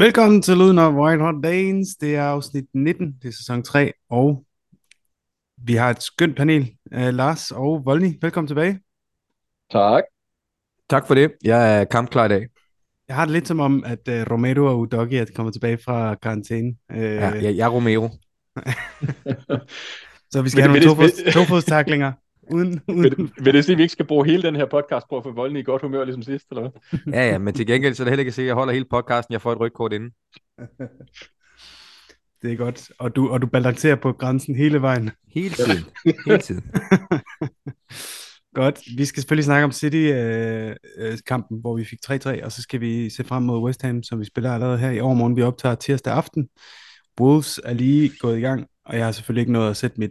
Velkommen til Lyden af White Hot Danes. Det er afsnit 19, det er sæson 3, og vi har et skønt panel. Lars og Volny, velkommen tilbage. Tak. Tak for det. Jeg er kampklar i dag. Jeg har det lidt som om, at Romero og Udogie er kommet tilbage fra karantæne. Ja, jeg er Romero. Så vi skal Vil, have det- vil, nogle det, vil, tofodstaklinger. Uden, vil, uden. vil det sige, at vi ikke skal bruge hele den her podcast på at få volden i godt humør, ligesom sidst, eller hvad? Ja, men til gengæld så er det heller ikke at se, at jeg holder hele podcasten. Jeg får et rødt inden. Det er godt. Og du balancerer på grænsen hele vejen. Hele tiden. Hele tiden. Godt. Vi skal selvfølgelig snakke om City-kampen, hvor vi fik 3-3, og så skal vi se frem mod West Ham, som vi spiller allerede her i overmorgen. Vi optager tirsdag aften. Wolves er lige gået i gang, og jeg har selvfølgelig ikke nået at sætte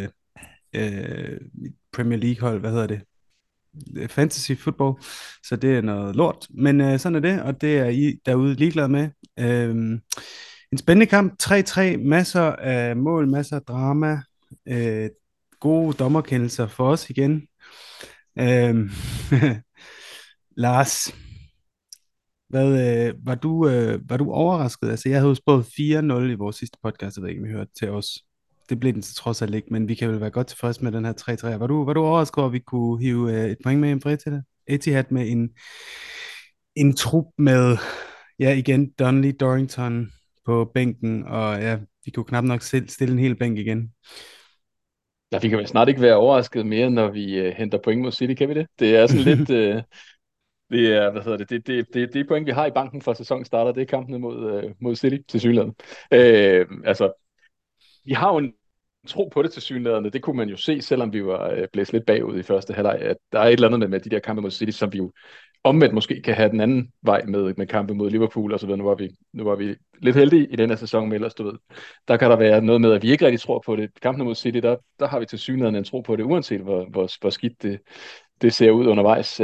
mit Premier League-hold, hvad hedder det? Fantasy football, så det er noget lort. Men sådan er det, og det er I derude ligeglade med. En spændende kamp, 3-3, masser af mål, masser af drama, øh, gode dommerkendelser for os igen. Øhm, Lars, var du overrasket? Altså, jeg havde jo spået 4-0 i vores sidste podcast, jeg ved ikke, om I hørte til os. Det blev den så trods alt ikke, men vi kan vel være godt tilfredse med den her 3-3. Var du overrasket over, at vi kunne hive et point med hjem fra Etihad med en trup med, ja igen, Donnelly, Dorrington på bænken, og ja, vi kunne knap nok stille en hel bænk igen. Ja, vi kan vel snart ikke være overrasket mere, når vi henter point mod City, kan vi det? Det er sådan lidt, det er, hvad hedder det point, vi har i banken for sæsonen starter, det er kampene mod City til synligheden. Altså, vi har jo en tro på det til synligheden, det kunne man jo se, selvom vi var blæst lidt bagud i første halvleg, at der er et eller andet med de der kampe mod City, som vi jo omvendt måske kan have den anden vej med kampe mod Liverpool og så videre. Nu var vi lidt heldige i den her sæson, men ellers, du ved, der kan der være noget med, at vi ikke rigtig tror på det. Kampene mod City, der har vi til synligheden en tro på det, uanset hvor skidt det ser ud undervejs.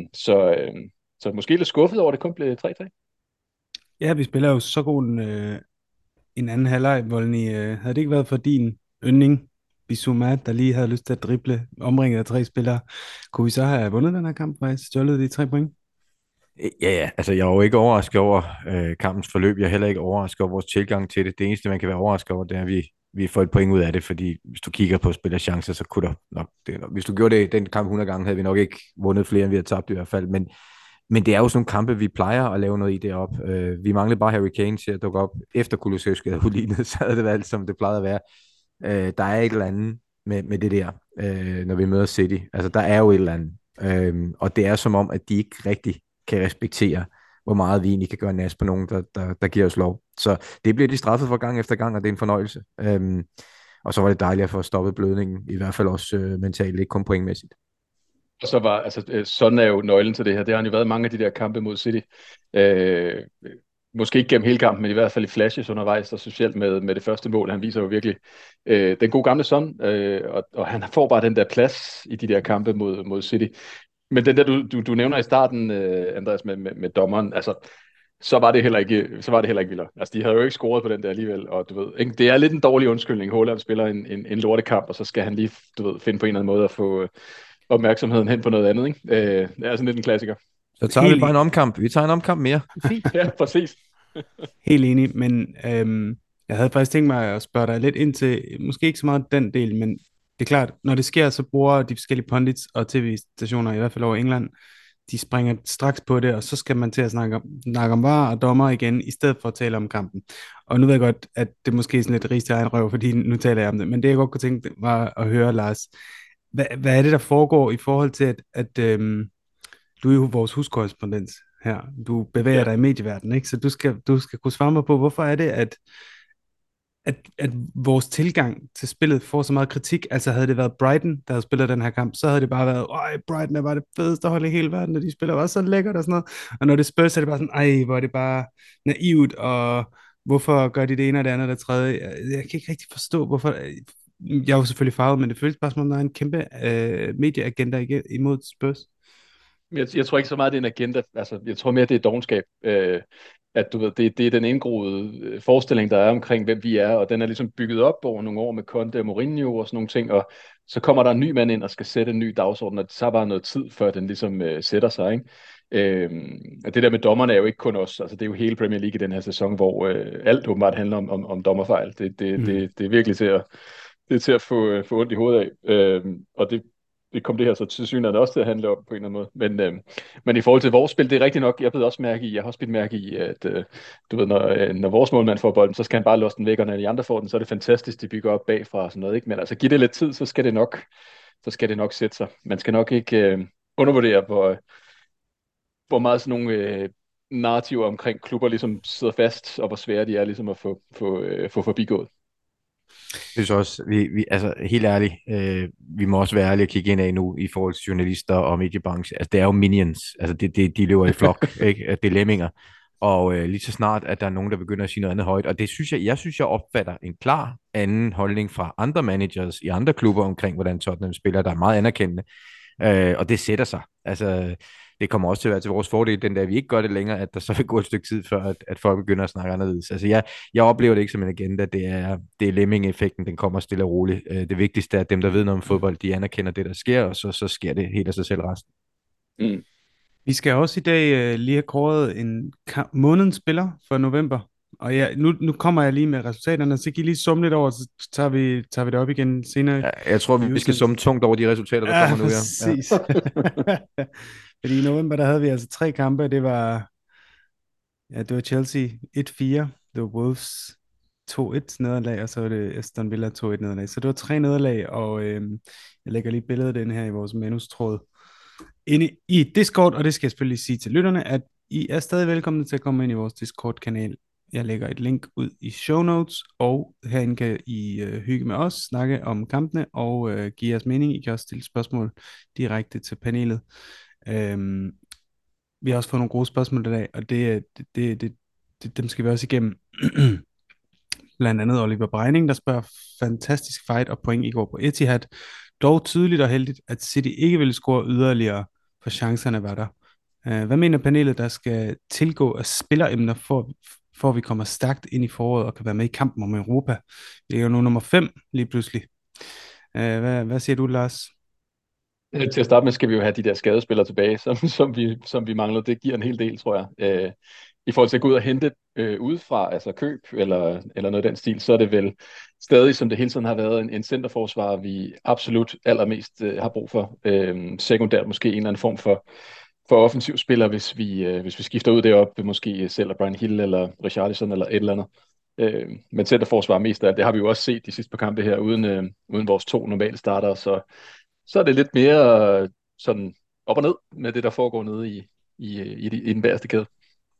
Så måske lidt skuffet over, at det kun blev 3-3. Ja, vi spiller jo så god en anden halvleg, Volny. Havde det ikke været for din yndling, Bissouma, der lige havde lyst til at drible, omringet af 3 spillere, kunne vi så have vundet den her kamp, faktisk stjålet de 3 point? Ja, altså jeg er jo ikke overrasket over kampens forløb. Jeg er heller ikke overrasket over vores tilgang til det. Det eneste, man kan være overrasket over, det er, at vi får et point ud af det, fordi hvis du kigger på spillerchancer, så kunne der nok, hvis du gjorde det den kamp 100 gange, havde vi nok ikke vundet flere, end vi har tabt i hvert fald. Men det er jo sådan nogle kampe, vi plejer at lave noget i deroppe. Vi manglede bare Harry Kane til at dukke op, efter Kulusevski havde udlignet, så havde det været alt, som det plejede at være. Der er et eller andet med det der, når vi møder City. Altså, der er jo et eller andet. Og det er som om, at de ikke rigtig kan respektere, hvor meget vi egentlig kan gøre nas på nogen, der giver os lov. Så det bliver de straffet for gang efter gang, og det er en fornøjelse. Og så var det dejligt at få stoppet blødningen, i hvert fald også mentalt, ikke kun pointmæssigt. Og så var, altså, sådan er jo nøglen til det her. Det har han jo været mange af de der kampe mod City. Øh, Måske ikke gennem hele kampen, men i hvert fald i flashes undervejs, og specielt med det første mål. Han viser jo virkelig den gode gamle Son, og han får bare den der plads i de der kampe mod City. Men den der, du nævner i starten, Andreas, med dommeren, altså, så var det heller ikke vildt. Altså, de havde jo ikke scoret på den der alligevel, og du ved, ikke? Det er lidt en dårlig undskyldning. Haaland spiller en lortekamp, og så skal han lige, du ved, finde på en eller anden måde at få opmærksomheden hen på noget andet, ikke? Det er sådan lidt en klassiker. Så tager vi Helt, bare en omkamp. Vi tager en omkamp mere. Fint. Ja, præcis. helt enig, men jeg havde faktisk tænkt mig at spørge dig lidt ind til, måske ikke så meget den del, men det er klart, når det sker, så bruger de forskellige pundits og tv-stationer, i hvert fald over England, de springer straks på det, og så skal man til at snakke om VAR og dommer igen, i stedet for at tale om kampen. Og nu ved jeg godt, at det måske er sådan lidt ris til egen røv, fordi nu taler jeg om det, men det jeg godt kunne tænke var at høre, Lars, hvad er det, der foregår i forhold til, at du er jo vores huskorrespondent her. Du bevæger Ja. dig i medieverdenen, ikke? Så du skal kunne svare mig på, hvorfor er det, at vores tilgang til spillet får så meget kritik. Altså havde det været Brighton, der havde spillet den her kamp, så havde det bare været, øj, Brighton er bare det fedeste hold i hele verden, og de spiller bare så lækkert og sådan noget. Og når det Spurs, så er det bare sådan, ej, hvor er det bare naivt, og hvorfor gør de det ene og det andet og det tredje? Jeg kan ikke rigtig forstå, hvorfor. Jeg er jo selvfølgelig farvet, men det føles bare som om, der er en kæmpe medieagenda imod Spurs. Jeg tror ikke så meget, det er en agenda. Altså, jeg tror mere, det er dovenskab. At du ved, det er den indgroede forestilling, der er omkring, hvem vi er, og den er ligesom bygget op over nogle år med Conte og Mourinho og sådan nogle ting, og så kommer der en ny mand ind og skal sætte en ny dagsorden, og det tager bare noget tid, før den ligesom sætter sig, ikke? Og det der med dommerne er jo ikke kun os, altså det er jo hele Premier League i den her sæson, hvor alt åbenbart handler om dommerfejl. Det er virkelig til at få ondt i hovedet af. Og det kom det her så til synligheden også til at handle om på en eller anden måde. Men i forhold til vores spil, det er rigtigt nok, jeg har også bidt mærke i, at du ved, når vores målmand får bolden, så skal han bare låse den væk, og når de andre får den, så er det fantastisk, de bygger op bagfra og sådan noget, ikke? Men altså, giv det lidt tid, så skal det nok sætte sig. Man skal nok ikke undervurdere, hvor meget sådan nogle narrativer omkring klubber ligesom sidder fast, og hvor svære de er ligesom at få forbigået. Jeg synes også, altså helt ærligt, vi må også være ærlige og kigge ind af nu i forhold til journalister og mediebranche. Altså det er jo minions, altså de løber i flok, ikke? Det er lemminger. Og lige så snart, at der er nogen, der begynder at sige noget andet højt. Og det synes jeg opfatter en klar anden holdning fra andre managers i andre klubber omkring, hvordan Tottenham spiller, der er meget anerkendende. Og det sætter sig. Altså, det kommer også til at være til vores fordel, den dag vi ikke gør det længere, at der så vil gå et stykke tid før, at folk begynder at snakke anderledes. Altså, jeg oplever det ikke som en agenda, det er lemming-effekten, den kommer stille og roligt. Det vigtigste er, at dem, der ved noget om fodbold, de anerkender det, der sker, og så sker det helt af sig selv resten. Mm. Vi skal også i dag lige have kåret en månedens spiller for november. Og nu kommer jeg lige med resultaterne, så kan I lige summe lidt over, så tager vi det op igen senere. Ja, jeg tror, vi skal summe tungt over de resultater, der kommer nu. Præcis. Ja. Fordi i november, der havde vi altså 3 kampe. Det var Chelsea 1-4, det var Wolves 2-1 nederlag, og så var det Aston Villa 2-1 nederlag. Så det var 3 nederlag, og jeg lægger lige billedet den her i vores manustråd inde i Discord, og det skal jeg selvfølgelig sige til lytterne, at I er stadig velkomne til at komme ind i vores Discord-kanal. Jeg lægger et link ud i show notes, og herinde kan I hygge med os, snakke om kampene og give jeres mening. I kan også stille spørgsmål direkte til panelet. Vi har også fået nogle gode spørgsmål i dag, og dem skal vi også igennem. Blandt andet Oliver Breining, der spørger: fantastisk fight og point i går på Etihad. Dog tydeligt og heldigt, at City ikke ville score yderligere, for chancerne var der. Hvad mener panelet, der skal tilgå af spilleremner, for at vi kommer stærkt ind i foråret og kan være med i kampen om Europa? Det er jo nu nummer 5 lige pludselig. Hvad siger du, Lars? Til at starte med skal vi jo have de der skadespillere tilbage, som vi mangler. Det giver en hel del, tror jeg. I forhold til at gå ud og hente udefra, altså køb eller noget af den stil, så er det vel stadig, som det hele tiden har været, en centerforsvar, vi absolut allermest har brug for. Sekundært måske en eller anden form for offensiv spiller, hvis vi skifter ud deroppe, måske selv Brian Hill eller Richarlison eller et eller andet. Men centerforsvar mest af det har vi jo også set de sidste par kampe her, uden vores 2 normale starter, så er det lidt mere sådan op og ned med det, der foregår nede i den bagerste kæde.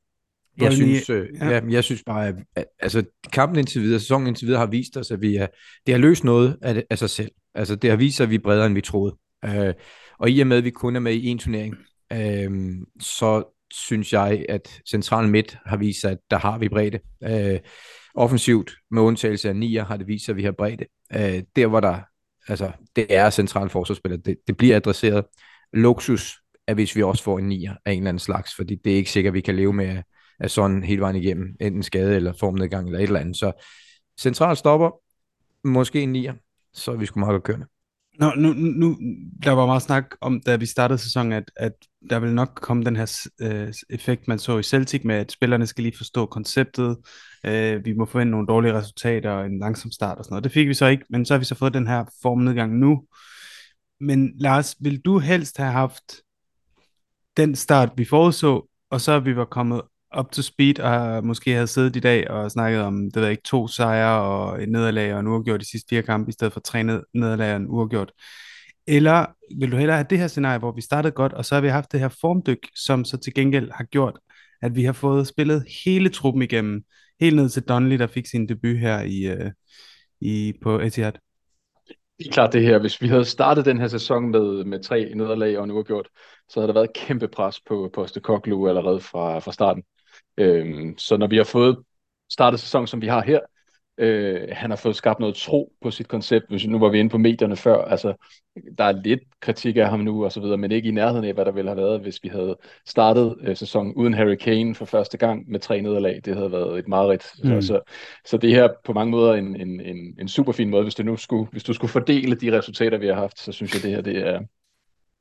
Jeg synes bare, at altså, kampen indtil videre, sæsonen indtil videre har vist os, at det har løst noget af sig selv. Altså, det har vist sig, at vi er bredere, end vi troede. Og i og med, at vi kun er med i en turnering, så synes jeg, at central midt har vist sig, at der har vi bredde. Offensivt, med undtagelse af 9'er, har det vist sig, at vi har bredde. Der hvor der, altså, det er central forsvarsspiller, det bliver adresseret. Luksus er, hvis vi også får en 9'er af en eller anden slags, fordi det er ikke sikkert, at vi kan leve med af sådan hele vejen igennem, enten skade eller formnedgang eller et eller andet. Så central stopper, måske en 9'er, så er vi sgu meget godt kørende. Nu, der var meget snak om, da vi startede sæsonen, at der vil nok komme den her effekt, man så i Celtic, med at spillerne skal lige forstå konceptet. Vi må forvente nogle dårlige resultater og en langsom start og sådan noget. Det fik vi så ikke, men så har vi så fået den her formnedgang nu. Men Lars, vil du helst have haft den start, vi forudså, og så vi var kommet up to speed og måske havde siddet i dag og snakket om, det ved jeg ikke, 2 sejre og et nederlag og en uafgjort de sidste 4 kampe, i stedet for 3 nederlag og en uafgjort? Eller vil du hellere have det her scenarie, hvor vi startede godt, og så har vi haft det her formdyk, som så til gengæld har gjort, at vi har fået spillet hele truppen igennem, helt ned til Donnelly, der fik sin debut her på Etihad? Det er klart det her. Hvis vi havde startet den her sæson med 3 nederlag og en uafgjort, så havde der været kæmpe pres på Postecoglou allerede fra starten. Så når vi har fået startet sæsonen, som vi har her, han har fået skabt noget tro på sit koncept. Nu var vi inde på medierne før, altså der er lidt kritik af ham nu og så videre, men ikke i nærheden af, hvad der ville have været, hvis vi havde startet sæsonen uden Harry Kane for første gang med 3 nederlag. Det havde været et mareridt. Så det her på mange måder en super fin måde. Hvis du skulle fordele de resultater, vi har haft, så synes jeg, det her det er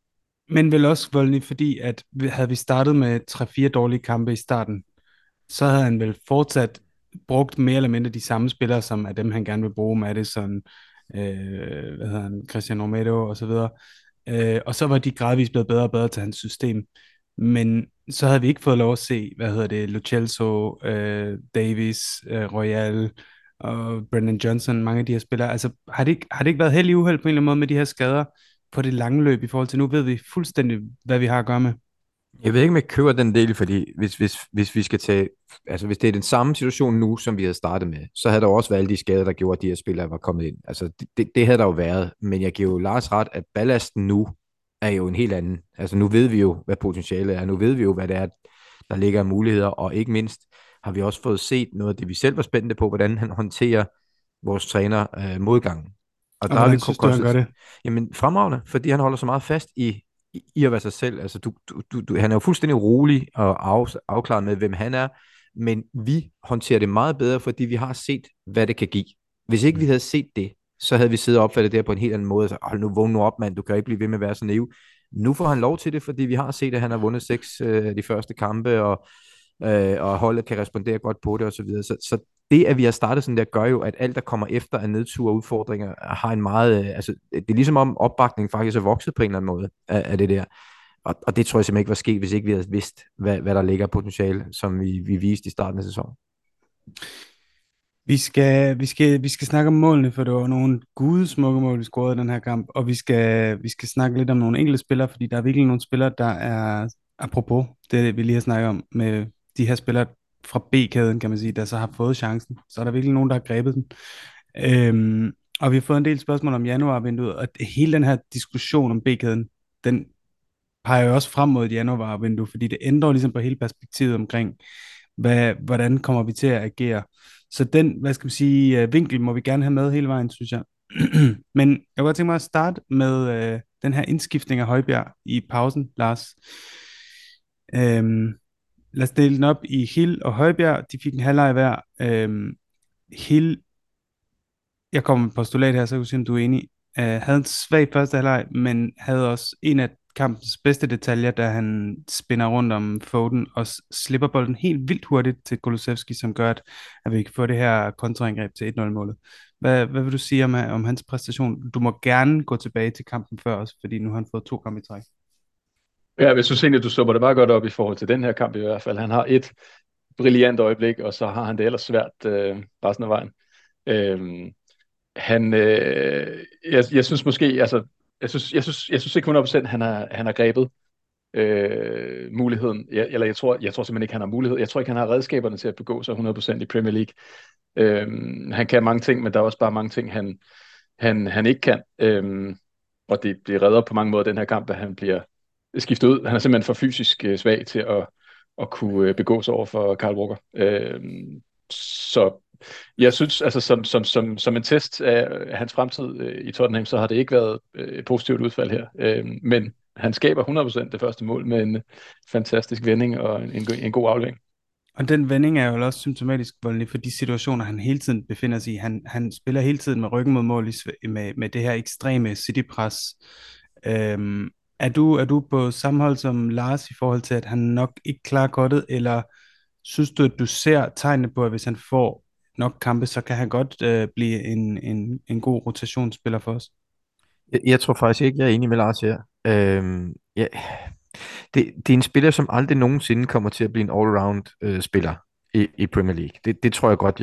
Men vel også voldelig, fordi at havde vi startet med 3-4 dårlige kampe i starten, så havde han vel fortsat brugt mere eller mindre de samme spillere, som er dem, han gerne vil bruge, Madison, hvad hedder han, Christian Romero og så videre. Og så var de gradvist blevet bedre og bedre til hans system. Men så havde vi ikke fået lov at se, hvad hedder det, Lo Celso, Davis, Royal og Brendan Johnson, mange af de her spillere. Altså, har det ikke været held i uheld på en eller anden måde med de her skader på det lange løb i forhold til nu ved vi fuldstændig, hvad vi har at gøre med? Jeg ved ikke, om jeg køber den del, fordi hvis vi skal tage, altså hvis det er den samme situation nu, som vi havde startet med, så havde der jo også været alle de skader, der gjorde, at de her spillere var kommet ind. Altså det havde der jo været, men jeg giver jo Lars ret, at ballasten nu er jo en helt anden. Altså nu ved vi jo, hvad potentialet er, nu ved vi jo, hvad det er, der ligger af muligheder, og ikke mindst har vi også fået set noget af det, vi selv var spændte på, hvordan han håndterer vores træner modgangen. Og Og der har vi hvordan synes du, han gør det? jamen fremragende, fordi han holder så meget fast i at være sig selv. Altså, han er jo fuldstændig rolig og afklaret med, hvem han er, men vi håndterer det meget bedre, fordi vi har set, hvad det kan give. Hvis ikke vi havde set det, så havde vi siddet og opfattet det her på en helt anden måde. Så, hold nu, vågn nu op, mand, du kan ikke blive ved med at være så naiv. Nu får han lov til det, fordi vi har set, at han har vundet 6 af de første kampe, og holdet kan respondere godt på det osv. Så det, at vi har startet sådan der, gør jo, at alt, der kommer efter af nedtur og udfordringer, har en meget, altså, det er ligesom om opbakningen faktisk er vokset på en eller anden måde af det der. Og det tror jeg simpelthen ikke var sket, hvis ikke vi havde vidst, hvad der ligger af potentiale, som vi viste i starten af sæsonen. Vi skal snakke om målene, for det var nogle gudesmukke mål, vi scorede i den her kamp, og vi skal snakke lidt om nogle enkelte spillere, fordi der er virkelig nogle spillere, der er, apropos det, vi lige har snakket om, med de her spillere fra B-kæden, kan man sige, der så har fået chancen. Så er der virkelig nogen, der har grebet den. Og vi har fået en del spørgsmål om januarvinduet, og hele den her diskussion om B-kæden, den peger jo også frem mod et januarvindue, fordi det ændrer jo ligesom på hele perspektivet omkring, hvordan kommer vi til at agere. Så den, hvad skal man sige, vinkel må vi gerne have med hele vejen, synes jeg. Men jeg kunne godt tænke mig at starte med den her indskiftning af Højbjerg i pausen, Lars. Øhm, Lad os dele den op i Hill og Højbjerg. De fik en halvleg hver. Hill, jeg kommer med et postulat her, så jeg kunne se, om du er enig. Havde en svag første halvleg, men havde også en af kampens bedste detaljer, da han spinner rundt om Foden og slipper bolden helt vildt hurtigt til Kulusevski, som gør, at vi kan få det her kontraangreb til 1-0-målet. Hvad vil du sige om hans præstation? Du må gerne gå tilbage til kampen før også, fordi nu har han fået 2 kampe i træk. Ja, jeg synes egentlig, du stopper det meget godt op i forhold til den her kamp i hvert fald. Han har et brilliant øjeblik, og så har han det ellers svært resten af vejen. Øh, jeg synes måske, altså, jeg synes ikke 100% han har grebet muligheden. Jeg tror simpelthen ikke, han har mulighed. Jeg tror ikke, han har redskaberne til at begå sig 100% i Premier League. Han kan mange ting, men der er også bare mange ting, han ikke kan. Og det redder på mange måder den her kamp, at han bliver skiftet ud. Han er simpelthen for fysisk svag til at kunne begå sig over for Kyle Walker. Så jeg synes, altså som en test af hans fremtid i Tottenham, så har det ikke været et positivt udfald her. Men han skaber 100% det første mål med en fantastisk vending og en god aflevering. Og den vending er jo også symptomatisk voldelig for de situationer, han hele tiden befinder sig i. Han spiller hele tiden med ryggen mod mål med det her ekstreme City-pres. Er du på samme hold som Lars i forhold til, at han nok ikke klarer kottet, eller synes du, at du ser tegnene på, at hvis han får nok kampe, så kan han godt blive en god rotationsspiller for os? Jeg tror faktisk ikke, jeg er enig med Lars her. Ja, det er en spiller, som aldrig nogensinde kommer til at blive en all-round spiller i Premier League. Det tror jeg godt,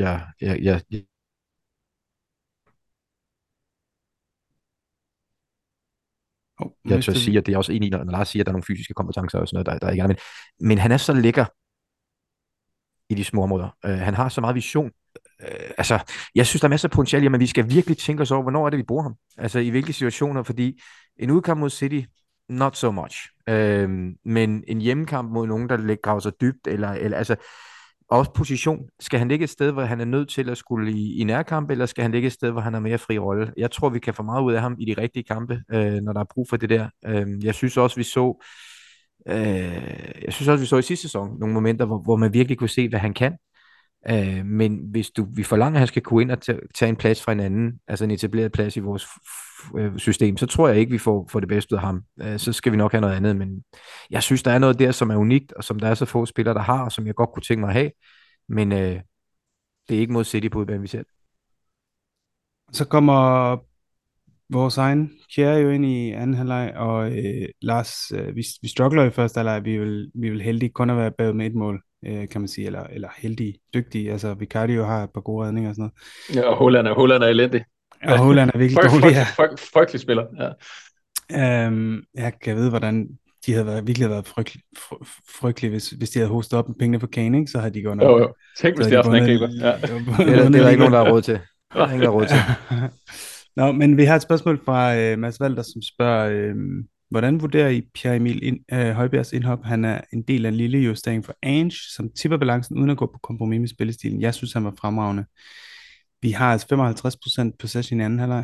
jeg tør Mistede vi? sige, at det er også enig i, når Lars siger, at der er nogle fysiske kompetencer og sådan noget, der ikke er. Men han er så lækker i de små områder. Han har så meget vision. Altså, jeg synes, der er masser af potentiale, men vi skal virkelig tænke os over, hvornår er det, vi bruger ham? Altså, i hvilke situationer? Fordi en udkamp mod City, not so much. Men en hjemmekamp mod nogen, der graver sig dybt, eller altså, også position. Skal han ligge et sted, hvor han er nødt til at skulle i nærkamp, eller skal han ligge et sted, hvor han har mere fri rolle? Jeg tror, vi kan få meget ud af ham i de rigtige kampe, når der er brug for det der. Jeg synes også, vi så i sidste sæson nogle momenter, hvor man virkelig kunne se, hvad han kan. Men hvis vi forlanger, at han skal kunne ind og tage en plads fra en anden, altså en etableret plads i vores system, så tror jeg ikke, vi får det bedste ud af ham. Så skal vi nok have noget andet, men jeg synes, der er noget der, som er unikt, og som der er så få spillere, der har, og som jeg godt kunne tænke mig at have, men det er ikke mod City på udbanen, vi ser. Så kommer vores egen Kjær jo ind i anden halvleg, og Lars, vi struggler i første halvleg. Vi vil heldige kun at være bagud med et mål, kan man sige, eller heldige, dygtige. Altså, Vicario har et par gode redninger og sådan noget. Ja, og Holland er elendig. Og Holland er virkelig dårlig her. Frygtelig spiller, ja. Jeg kan vide, hvordan de havde virkelig været frygtelige, hvis de havde hostet op med pengene for Kane, ikke? Så havde de gået nok. Jo. Tænk, hvis det er sådan en angriber. Ja. Det er der ikke nogen, der har råd til. Nå, men vi har et spørgsmål fra Mads Walter, som spørger, hvordan vurderer I Pierre Emil Højbjergs indhop? Han er en del af en lille justering for Ange, som tipper balancen uden at gå på kompromis med spillestilen. Jeg synes, han var fremragende. Vi har altså 55% possession i anden halvleg.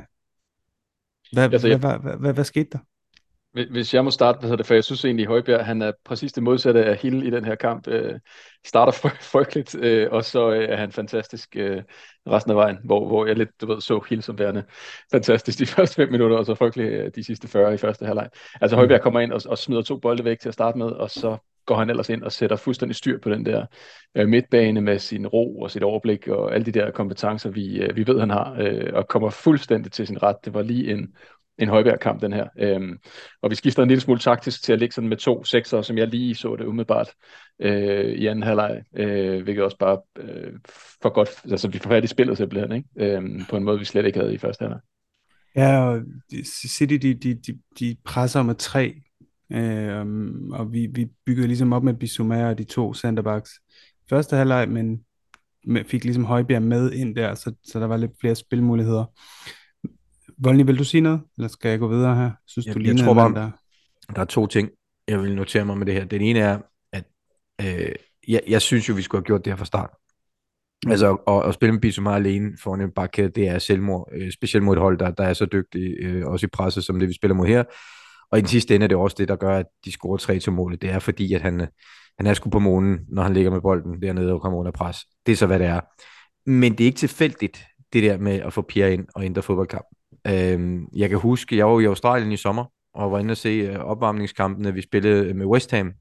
Hvad skete der? Hvis jeg må starte, for jeg synes egentlig, at Højbjerg, han er præcis det modsatte af Hill i den her kamp. Starter frygteligt, og så er han fantastisk resten af vejen, hvor jeg lidt, så Hill som værende fantastisk de første 5 minutter, og så frygteligt de sidste 40 i første halvleg. Altså Højbjerg kommer ind og smider 2 bolde væk til at starte med, og så går han ellers ind og sætter fuldstændig styr på den der midtbane med sin ro og sit overblik og alle de der kompetencer, vi ved, han har, og kommer fuldstændig til sin ret. Det var lige en Højbjerg-kamp, den her. Og vi skifter en lille smule taktisk til at ligge sådan med 2 sekser, som jeg lige så det umiddelbart i anden halvleg, hvilket også bare for godt, altså vi får fat i spillet simpelthen, ikke? På en måde, vi slet ikke havde i første halvleg. Ja, og City, de presser med 3, og vi byggede ligesom op med Bissouma og de 2 centerbacks første halvleg, men fik ligesom Højbjerg med ind der, så der var lidt flere spilmuligheder. Volny, vil du sige noget? Eller skal jeg gå videre her? Synes du lignede en mand der? Der er 2 ting, jeg vil notere mig med det her. Den ene er, at jeg synes jo, vi skulle have gjort det her fra start. Altså at spille med Bissouma alene foran en bakkæde, det er selvmord. Specielt mod et hold, der er så dygtig, også i presset, som det vi spiller mod her. Og i den sidste ende er det også det, der gør, at de scorer 3 til målet. Det er fordi, at han er sgu på månen, når han ligger med bolden dernede og kommer under pres. Det er så, hvad det er. Men det er ikke tilfældigt, det der med at få Pierre ind og ændre fodboldkampen. Jeg kan huske, jeg var i Australien i sommer, og var inde og se opvarmningskampene, vi spillede med West Ham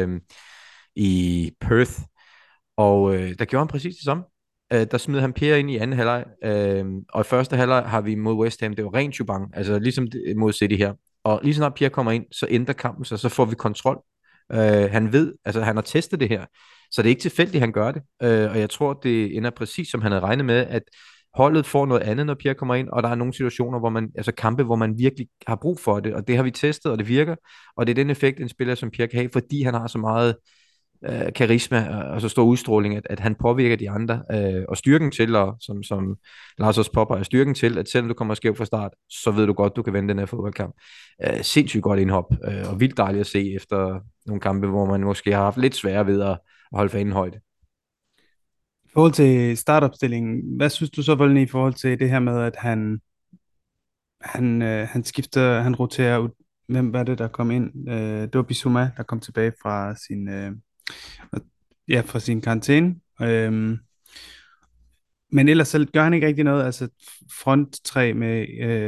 i Perth, og der gjorde han præcis det samme. Der smed han Pierre ind i anden halvleg, og i første halvleg har vi mod West Ham, det var rent chubang, altså ligesom mod City her, og lige snart Pierre kommer ind, så ændrer kampen sig, så får vi kontrol. Han ved, altså han har testet det her, så det er ikke tilfældigt, han gør det, og jeg tror, det ender præcis som han havde regnet med, at holdet får noget andet, når Pierre kommer ind, og der er nogle situationer, hvor man, altså kampe, hvor man virkelig har brug for det, og det har vi testet, og det virker, og det er den effekt, en spiller som Pierre kan have, fordi han har så meget karisma og så stor udstråling, at han påvirker de andre, og styrken til, og som Lars også påpeger, styrken til, at selvom du kommer skævt fra start, så ved du godt, du kan vinde den her fodboldkamp. Sindssygt godt indhop, og vildt dejligt at se efter nogle kampe, hvor man måske har haft lidt sværere ved at holde fanen højt. I forhold til startopstillingen, hvad synes du så, Volny, i forhold til det her med, at han skifter, han roterer ud? Hvem var det, der kom ind? Det var Bissouma, der kom tilbage fra sin karantæne. Men ellers så gør han ikke rigtig noget. Altså fronttræ med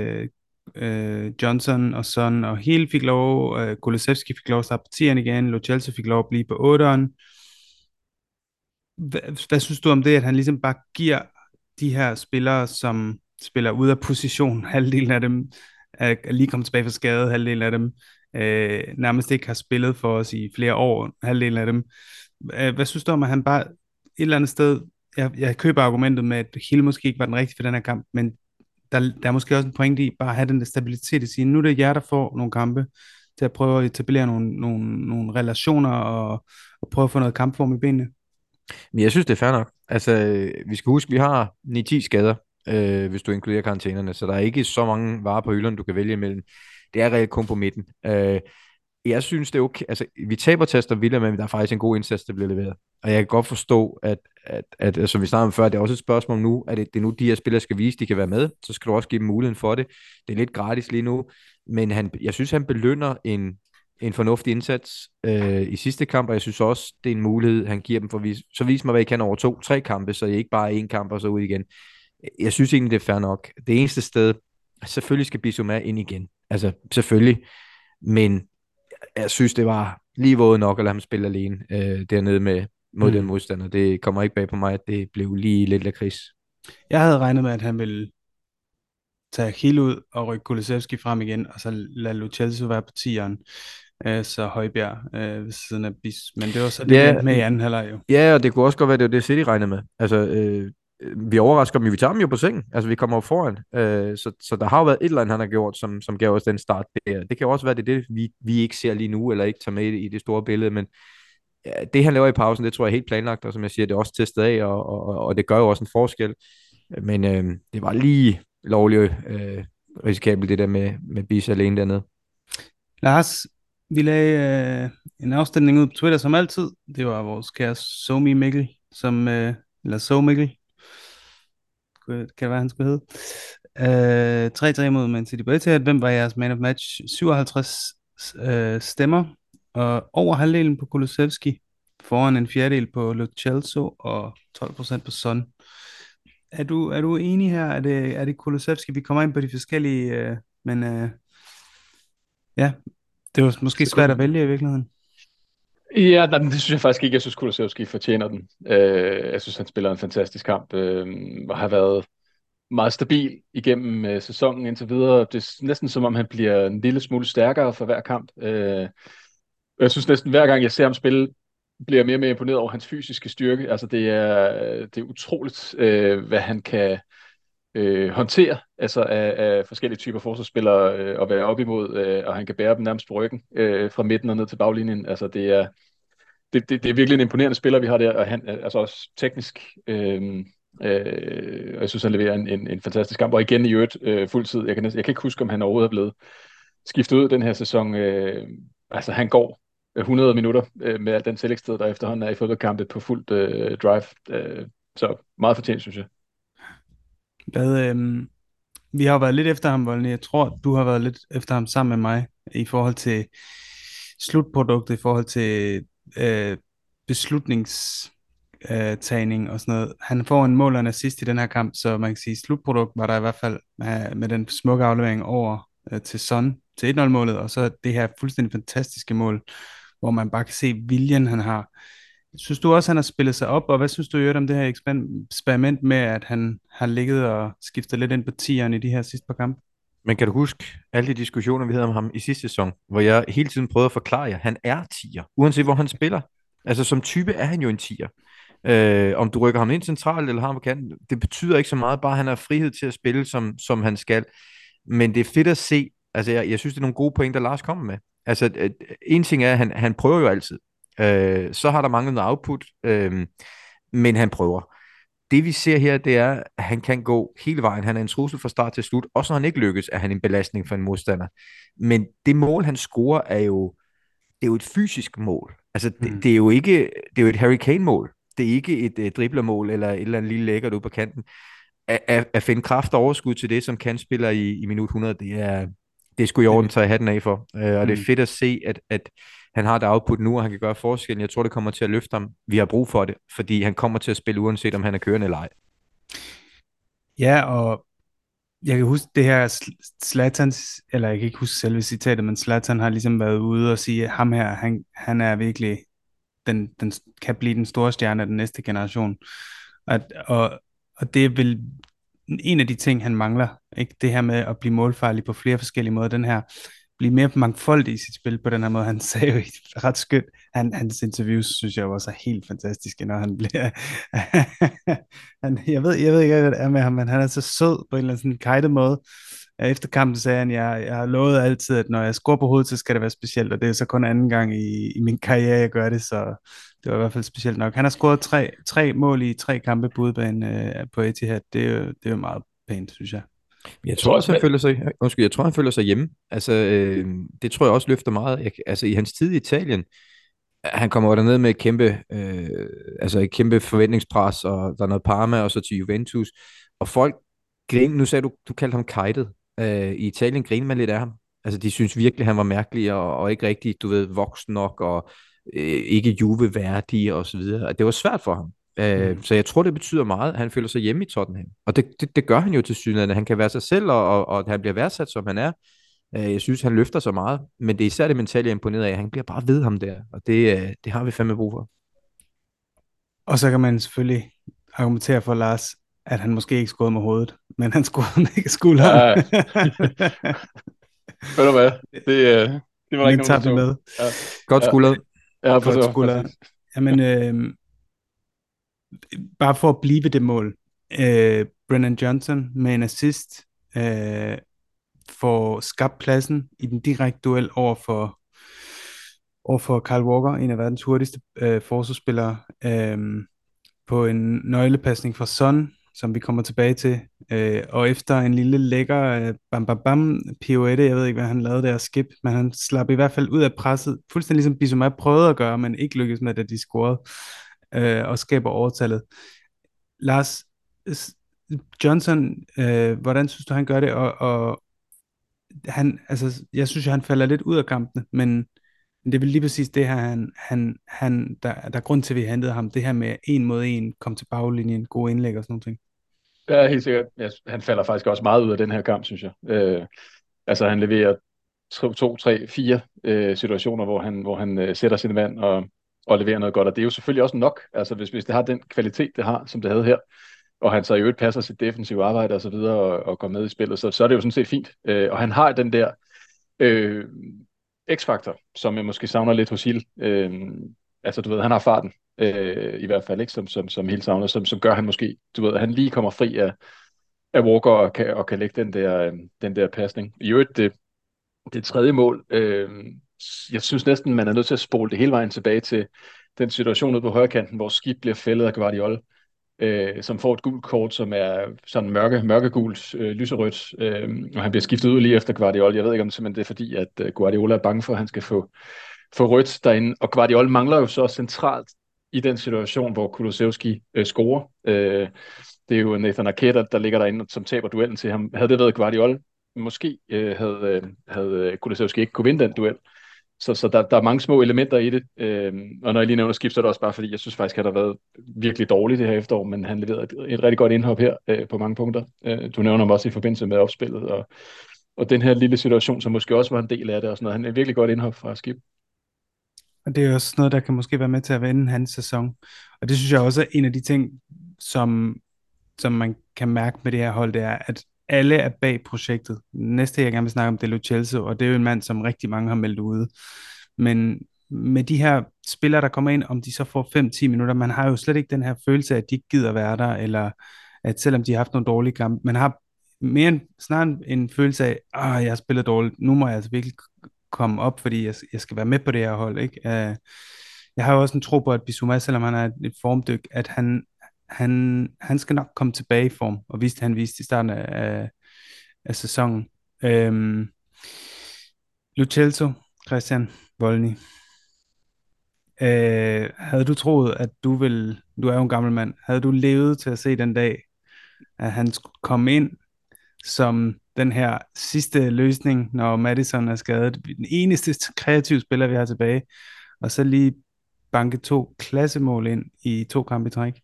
Johnson og Son, og Hill fik lov, Kulusevski fik lov at starte på 10'eren igen, Lo Celso fik lov at blive på 8'eren. Hvad synes du om det, at han ligesom bare giver de her spillere, som spiller ud af position, halvdelen af dem er lige kommet tilbage fra skade, halvdelen af dem nærmest ikke har spillet for os i flere år, halvdelen af dem. Hvad synes du om, at han bare et eller andet sted, jeg køber argumentet med, at Hill måske ikke var den rigtige for den her kamp, men der er måske også en pointe i bare at have den der stabilitet i sige, nu er det jer, der får nogle kampe til at prøve at etablere nogle relationer og prøve at få noget kampform i benene. Men jeg synes, det er fair nok. Altså, vi skal huske, vi har 9-10 skader, hvis du inkluderer karantænerne, så der er ikke så mange varer på hylderne, du kan vælge imellem. Det er reelt kun på midten. Jeg synes, det er okay. Altså, vi taber tester vildt, men der er faktisk en god indsats, der bliver leveret. Og jeg kan godt forstå, at som vi snakkede om før, det er også et spørgsmål nu, at det er nu, de her spillere skal vise, de kan være med. Så skal du også give dem muligheden for det. Det er lidt gratis lige nu, men jeg synes, han belønner en fornuftig indsats i sidste kamp, og jeg synes også, det er en mulighed, han giver dem for at vise. Så vis mig, hvad I kan over 2-3 kampe, så det ikke bare er én kamp og så ud igen. Jeg synes egentlig, det er fair nok. Det eneste sted, selvfølgelig skal Bissouma ind igen. Altså, selvfølgelig. Men jeg synes, det var lige våget nok at lade ham spille alene dernede mod den modstander. Det kommer ikke bag på mig, at det blev lige lidt lakrids. Jeg havde regnet med, at han ville tage Hill ud og rykke Kulusevski frem igen, og så lade Lo Celso være på tieren, så Højbjerg ved siden af Bis. Men det var så det, Ja, med i anden halvleg jo. ja, og det kunne også godt være, det var det City regnede med. Altså, vi overrasker dem, vi tager dem jo på sengen. Altså, vi kommer jo foran. Så der har jo været et eller andet, han har gjort, som gav os den start. Det kan jo også være, det er det, vi ikke ser lige nu, eller ikke tager med i det store billede, men ja, det, han laver i pausen, det tror jeg er helt planlagt, og som jeg siger, det er også testet af, og det gør jo også en forskel. Men det var lige lovligt risikabelt, det der med Bis alene dernede. Lars, vi lagde en afstemning ud på Twitter som altid. Det var vores kære Somi Mikkel, eller So Mikkel, kan det være, han skulle hedde. 3-3 mod Man City på Etihad. Hvem var jeres man of match? 57 stemmer, og over halvdelen på Kulusevski, foran en fjerdedel på Lo Celso og 12% på Son. Er du enig her? Er det Kulusevski? Vi kommer ind på de forskellige, men ja, det var måske svært at vælge i virkeligheden. Ja, nej, det synes jeg faktisk ikke. Jeg synes, Kulusevski fortjener den. Jeg synes, han spiller en fantastisk kamp, og har været meget stabil igennem sæsonen indtil videre. Det er næsten som om, han bliver en lille smule stærkere for hver kamp. Jeg synes næsten hver gang, jeg ser ham spille, bliver jeg mere og mere imponeret over hans fysiske styrke. Altså, det er utroligt, hvad han kan håndtere altså af forskellige typer forsvarsspillere at være op imod, og han kan bære dem nærmest på ryggen fra midten og ned til baglinjen. Altså, det er virkelig en imponerende spiller, vi har der, og han er altså også teknisk. Og jeg synes, han leverer en fantastisk kamp. Og igen i øvrigt fuldtid. Jeg kan ikke huske, om han overhovedet er blevet skiftet ud den her sæson. Altså, han går 100 minutter med al den tillægstid, der efterhånden er i fodboldkampe på fuldt drive. Så meget fortjent, synes jeg. Vi har været lidt efter ham, Volny. Jeg tror, du har været lidt efter ham sammen med mig i forhold til slutproduktet, i forhold til beslutningstagning og sådan noget. Han får en mål og en assist i den her kamp, så man kan sige, slutprodukt var der i hvert fald med den smukke aflevering over til Son, til 1-0-målet, og så det her fuldstændig fantastiske mål, hvor man bare kan se viljen, han har. Synes du også, han har spillet sig op, og hvad synes du i øvrigt om det her eksperiment med, at han har ligget og skiftet lidt ind på tieren i de her sidste par kampe? Men kan du huske alle de diskussioner, vi havde om ham i sidste sæson, hvor jeg hele tiden prøvede at forklare jer, han er tier, uanset hvor han spiller. Altså som type er han jo en tier. Om du rykker ham ind centralt eller har ham på kanten, det betyder ikke så meget, bare han har frihed til at spille, som han skal. Men det er fedt at se, altså jeg synes, det er nogle gode pointer, Lars kommer med. Altså en ting er, at han prøver jo altid. Så har der manglet noget output, men han prøver. Det vi ser her, det er, at han kan gå hele vejen. Han er en trussel fra start til slut. Også når han ikke lykkes, er han en belastning for en modstander. Men det mål, han scorer, det er jo et fysisk mål. Altså, det er jo ikke, det er jo et Harry Kane-mål. Det er ikke et driblermål eller et eller andet lille lækkert ude på kanten. At finde kraft og overskud til det, som kan spiller i minut 100, det er sgu i orden, tager hatten af for. Og det er fedt at se, at han har det output nu, og han kan gøre forskellen. Jeg tror, det kommer til at løfte ham. Vi har brug for det, fordi han kommer til at spille, uanset om han er kørende eller ej. Ja, og jeg kan huske det her Zlatans, eller jeg kan ikke huske selve citatet, men Zlatan har ligesom været ude og sige, at ham her, han er virkelig, den kan blive den store stjerne af den næste generation. Og det er vel en af de ting, han mangler, ikke? Det her med at blive målfarlig på flere forskellige måder, den her blive mere mangfoldig i sit spil på den her måde. Han sagde jo ret skønt, hans interviews synes jeg også er helt fantastiske, når han bliver jeg ved ikke, hvad det er med ham, men han er så sød på en eller anden sådan kajtet måde. Efter kampen sagde han, jeg har lovet altid, at når jeg scorer på hovedet, så skal det være specielt, og det er så kun anden gang i min karriere, jeg gør det, så det var i hvert fald specielt nok. Han har scoret tre mål i 3 kampe på udebane på Etihad. Det er jo meget pænt, synes jeg. Jeg tror også, han føler sig hjemme. Altså, det tror jeg også løfter meget. Altså, i hans tid i Italien, han kommer jo derned med et kæmpe forventningspres, og der er noget Parma, og så til Juventus. Og folk griner, nu sagde du kaldte ham kajtet. I Italien griner man lidt af ham. Altså, de synes virkelig, han var mærkelig og ikke rigtig, du ved, voksen nok og ikke Juve-værdig og så videre. Og det var svært for ham. Mm. Så jeg tror, det betyder meget, at han føler sig hjemme i Tottenham. Og det gør han jo til synligheden. Han kan være sig selv, og at han bliver værdsat, som han er. Jeg synes, han løfter så meget. Men det er især det mentale, jeg er imponeret af. Han bliver bare ved ham der. Og det har vi fandme brug for. Og så kan man selvfølgelig argumentere for Lars, at han måske ikke scorede med hovedet, men han scorede med ikke skulderen. Ja, ved du hvad? Det var der ikke Den nogen, tager der vi så. med. Ja, Godt ja, skuldret. ja, Godt skulderen. præcis. Jamen, bare for at blive ved det mål. Brennan Johnson med en assist får skabt pladsen i den direkte duel over for Kyle Walker, en af verdens hurtigste forsvarsspillere, på en nøglepasning fra Son, som vi kommer tilbage til. Og efter en lille lækker bam pirouette, jeg ved ikke, hvad han lavede der, skip, men han slap i hvert fald ud af presset, fuldstændig ligesom Bissouma prøvede at gøre, men ikke lykkedes med, da de scorede, og skaber overtallet. Lars, Johnson, hvordan synes du, han gør det? Og han, altså, jeg synes, han falder lidt ud af kampene, men det er vel lige præcis det her, der er grund til, at vi hentede ham. Det her med 1 mod 1, kom til baglinjen, gode indlæg og sådan noget. Ja, helt sikkert. Ja, han falder faktisk også meget ud af den her kamp, synes jeg. Altså, han leverer 2, 3, 4 situationer, hvor han sætter sin mand og leverer noget godt. Og det er jo selvfølgelig også nok, altså hvis det har den kvalitet, det har, som det havde her, og han så i øvrigt passer sit defensive arbejde og så videre, og går med i spillet, så er det jo sådan set fint. Og han har den der x-faktor, som jeg måske savner lidt hos Hill. Altså, du ved, han har farten, i hvert fald, ikke, som Hill savner, som gør han måske, du ved, at han lige kommer fri af Walker og kan lægge den der pasning. I øvrigt, det tredje mål, jeg synes næsten, man er nødt til at spole det hele vejen tilbage til den situation ude på højrekanten, hvor Skip bliver fældet af Guardiola, som får et gult kort, som er sådan mørkegult, lyserødt, og han bliver skiftet ud lige efter Guardiola. Jeg ved ikke, om det simpelthen det er fordi, at Guardiola er bange for, at han skal få rødt derinde, og Guardiola mangler jo så centralt i den situation, hvor Kulusevski scorer. Det er jo Nathan Ake, der ligger derinde, som taber duellen til ham. Havde det været Guardiola, måske havde Kulusevski ikke kunne vinde den duel. Så der er mange små elementer i det, og når jeg lige nævner Skip, så er det også bare fordi, jeg synes faktisk, at han har været virkelig dårlig det her efterår, men han leverede et rigtig godt indhop her på mange punkter. Du nævner ham også i forbindelse med opspillet, og den her lille situation, som måske også var en del af det, og sådan noget. Han er et virkelig godt indhop fra Skip. Og det er også noget, der kan måske være med til at vende hans sæson. Og det synes jeg også er en af de ting, som man kan mærke med det her hold, det er, at alle er bag projektet. Næste, jeg gerne vil snakke om, det er Lo Celso, og det er jo en mand, som rigtig mange har meldt ude. Men med de her spillere, der kommer ind, om de så får 5-10 minutter, man har jo slet ikke den her følelse af, at de ikke gider være der, eller at selvom de har haft nogle dårlige kampe, man har snarere en følelse af, jeg har spillet dårligt, nu må jeg altså virkelig komme op, fordi jeg skal være med på det her hold, ikke? Jeg har jo også en tro på, at Bissouma, selvom han er et formdyk, at han skal nok komme tilbage i form, og han viste i starten af sæsonen. Lo Celso, Christian Volny. Havde du troet, at du er jo en gammel mand, havde du levet til at se den dag, at han skulle komme ind som den her sidste løsning, når Maddison er skadet, den eneste kreative spiller, vi har tilbage, og så lige banke 2 klassemål ind i 2 kampe i træk?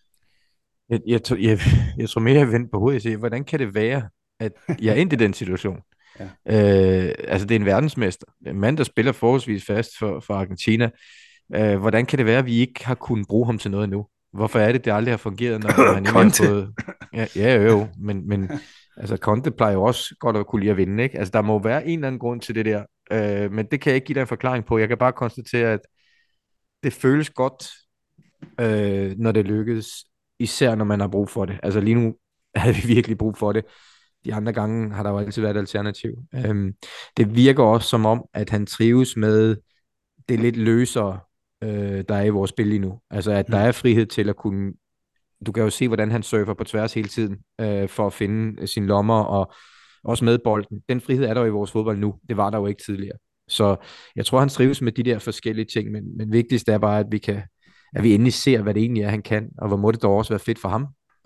Jeg tror mere, jeg vendte på hovedet og siger, hvordan kan det være, at jeg er endt i den situation? Ja. Altså, det er en verdensmester. En mand, der spiller forholdsvis fast for Argentina. Hvordan kan det være, at vi ikke har kunnet bruge ham til noget endnu? Hvorfor er det aldrig har fungeret, når han ikke har fået... Ja, men altså, Conte plejer jo også godt at kunne lide at vinde, ikke? Altså, der må være en eller anden grund til det der. Men det kan jeg ikke give dig en forklaring på. Jeg kan bare konstatere, at det føles godt, når det lykkes, især når man har brug for det. Altså lige nu havde vi virkelig brug for det. De andre gange har der jo altid været et alternativ. Det virker også som om, at han trives med det lidt løsere, der er i vores spil lige nu. Altså at der er frihed til at kunne... Du kan jo se, hvordan han surfer på tværs hele tiden, for at finde sine lommer, og også med bolden. Den frihed er der jo i vores fodbold nu. Det var der jo ikke tidligere. Så jeg tror, han trives med de der forskellige ting, men vigtigst er bare, at vi endelig ser, hvad det egentlig er, han kan, og hvor må det dog også være fedt for ham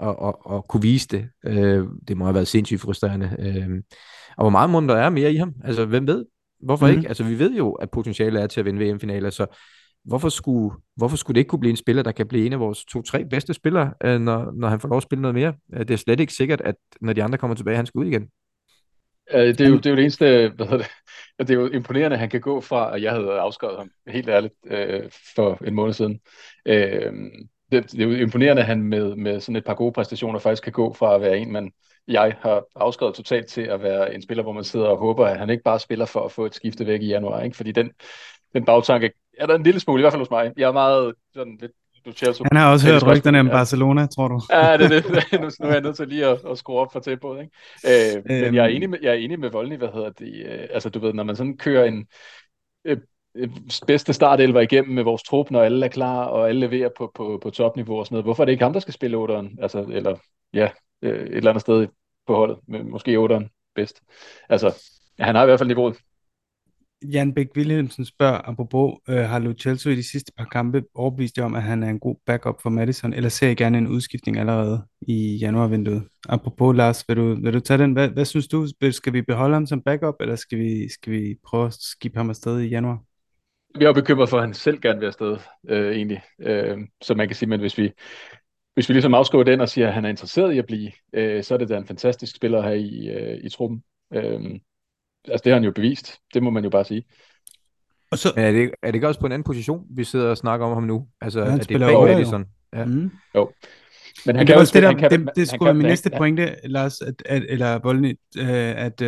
og kunne vise det. Det må have været sindssygt frustrerende. Og hvor meget må der er mere i ham? Altså, hvem ved? Hvorfor ikke? Mm. Altså, vi ved jo, at potentialet er til at vinde VM-finaler, så hvorfor skulle det ikke kunne blive en spiller, der kan blive en af vores 2-3 bedste spillere, når han får lov at spille noget mere? Det er slet ikke sikkert, at når de andre kommer tilbage, han skal ud igen. Det er jo det eneste, hvad hedder det, det er jo imponerende, at han kan gå fra, at jeg havde afskrevet ham, helt ærligt, for en måned siden. Øh, det er jo imponerende, at han med sådan et par gode præstationer faktisk kan gå fra at være en, jeg har afskrevet totalt til at være en spiller, hvor man sidder og håber, at han ikke bare spiller for at få et skifte væk i januar, ikke? Fordi den bagtanke er der en lille smule, i hvert fald hos mig. Jeg er meget sådan lidt Chelsea. Han har også hørt Også, rygterne om ja. Barcelona, tror du? Ja, det er det. Nu er jeg nødt til lige at skrue op for tempoet, ikke? Men jeg er enig med Voldny, hvad hedder det? Altså, du ved, når man sådan kører en øh, bedste startelver igennem med vores trup, når alle er klar, og alle leverer på topniveau og sådan noget. Hvorfor er det ikke ham, der skal spille 8'eren? Altså, eller ja, et eller andet sted på holdet, men måske 8'eren bedst. Altså, han har i hvert fald niveauet. Jan Bæk Wilhelmsen spørger, apropos, har Lo Celso i de sidste par kampe overbevist jer om, at han er en god backup for Maddison, eller ser I gerne en udskiftning allerede i januarvinduet? Apropos, Lars, vil du tage den? Hvad synes du? Skal vi beholde ham som backup, eller skal vi prøve at skifte ham afsted i januar? Vi er jo bekymret for, at han selv gerne vil afsted, egentlig. Så man kan sige, men hvis vi ligesom afskriver den og siger, at han er interesseret i at blive, så er det da en fantastisk spiller her i truppen. Altså, det har han jo bevist. Det må man jo bare sige. Og så, Men er det ikke også på en anden position, vi sidder og snakker om ham nu? Altså, han er det spiller bag otter, jo. Madison? Ja. Mm. Jo. Men Men han det kan var jo også det spille, der, det skulle være min næste han, pointe, Lars, eller Voldny, at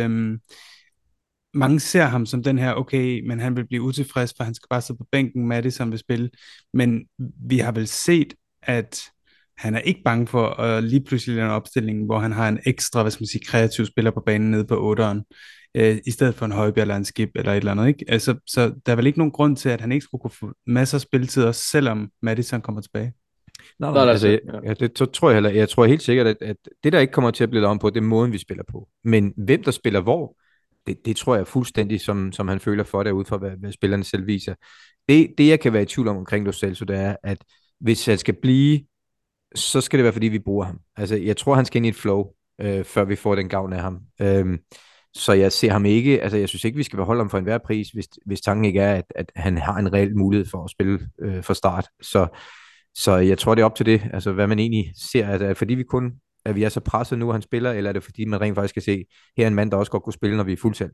mange ser ham som den her, okay, men han vil blive utilfreds, for han skal bare sidde på bænken, Maddison vil spille. Men vi har vel set, at han er ikke bange for at lige pludselig lave en opstilling, hvor han har en ekstra, hvad skal man sige, kreativ spiller på banen nede på 8'eren, i stedet for en Højbjerg eller en Skip eller et eller andet, ikke? Altså, så der er vel ikke nogen grund til, at han ikke skulle kunne få masser af spilletid, også selvom Maddison kommer tilbage. Nej, altså, det tror jeg heller. Jeg tror helt sikkert, at det, der ikke kommer til at blive lavet om på, det er måden, vi spiller på. Men hvem, der spiller hvor, det tror jeg fuldstændig, som han føler for det, ud fra hvad spillerne selv viser. Det, jeg kan være i tvivl omkring Lo Celso, det er, at hvis han skal blive, så skal det være, fordi vi bruger ham. Altså, jeg tror, han skal ind i et flow, før vi får den gavn af ham. Så jeg ser ham ikke, altså jeg synes ikke, vi skal beholde ham for enhver pris, hvis tanken ikke er, at han har en reel mulighed for at spille fra start. Så jeg tror, det er op til det, altså hvad man egentlig ser. Er det fordi at vi er så presset nu, at han spiller, eller er det fordi, man rent faktisk skal se, her er en mand, der også godt kunne spille, når vi er fuldtalt?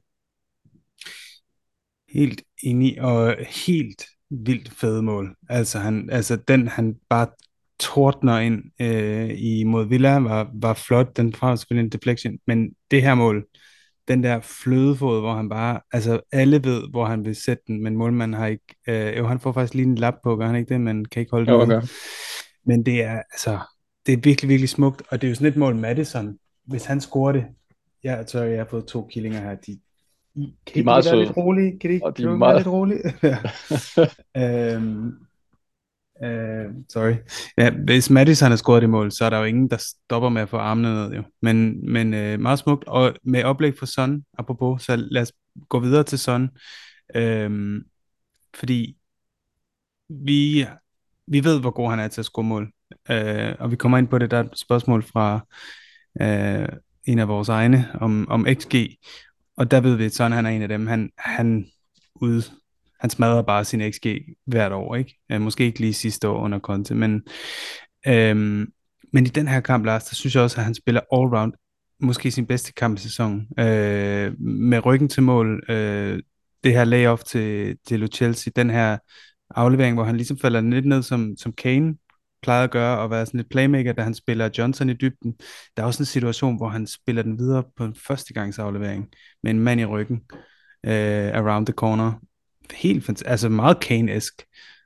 Helt enig, og helt vildt fede mål. Altså den han bare tordner ind mod Villa var flot. Den var selvfølgelig en deflection, men det her mål, den der flødefod, hvor han bare, altså alle ved, hvor han vil sætte den, men målmanden har ikke, jo han får faktisk lige en lap på, gør han ikke det, men kan ikke holde den okay. ud. Men det er, altså, det er virkelig, virkelig smukt, og det er jo sådan et mål, Maddison, hvis han scorer det, jeg har fået 2 killinger her, kan I meget være søde. lidt rolige? Kan I Og de er være meget... lidt rolige? Sorry. Ja, hvis Maddison har scoret det mål, så er der jo ingen, der stopper med at få armene ned, jo. Men meget smukt, og med oplæg for Son, apropos, så lad os gå videre til Son. Fordi vi ved, hvor god han er til at score mål. Og vi kommer ind på det, der er et spørgsmål fra en af vores egne om XG, og der ved vi, at Son han er en af dem. Han smadrer bare sin XG hvert år, ikke? Måske ikke lige sidste år under Conte, men i den her kamp, Lars, der synes jeg også, at han spiller all-round, måske sin bedste kamp i sæsonen. Med ryggen til mål, det her layoff til Lo Celso, den her aflevering, hvor han ligesom falder lidt ned, som Kane plejede at gøre, og være sådan et playmaker, da han spiller Johnson i dybden. Der er også en situation, hvor han spiller den videre på en førstegangsaflevering, med en mand i ryggen, around the corner. Helt fantastisk, altså meget Kane-esk.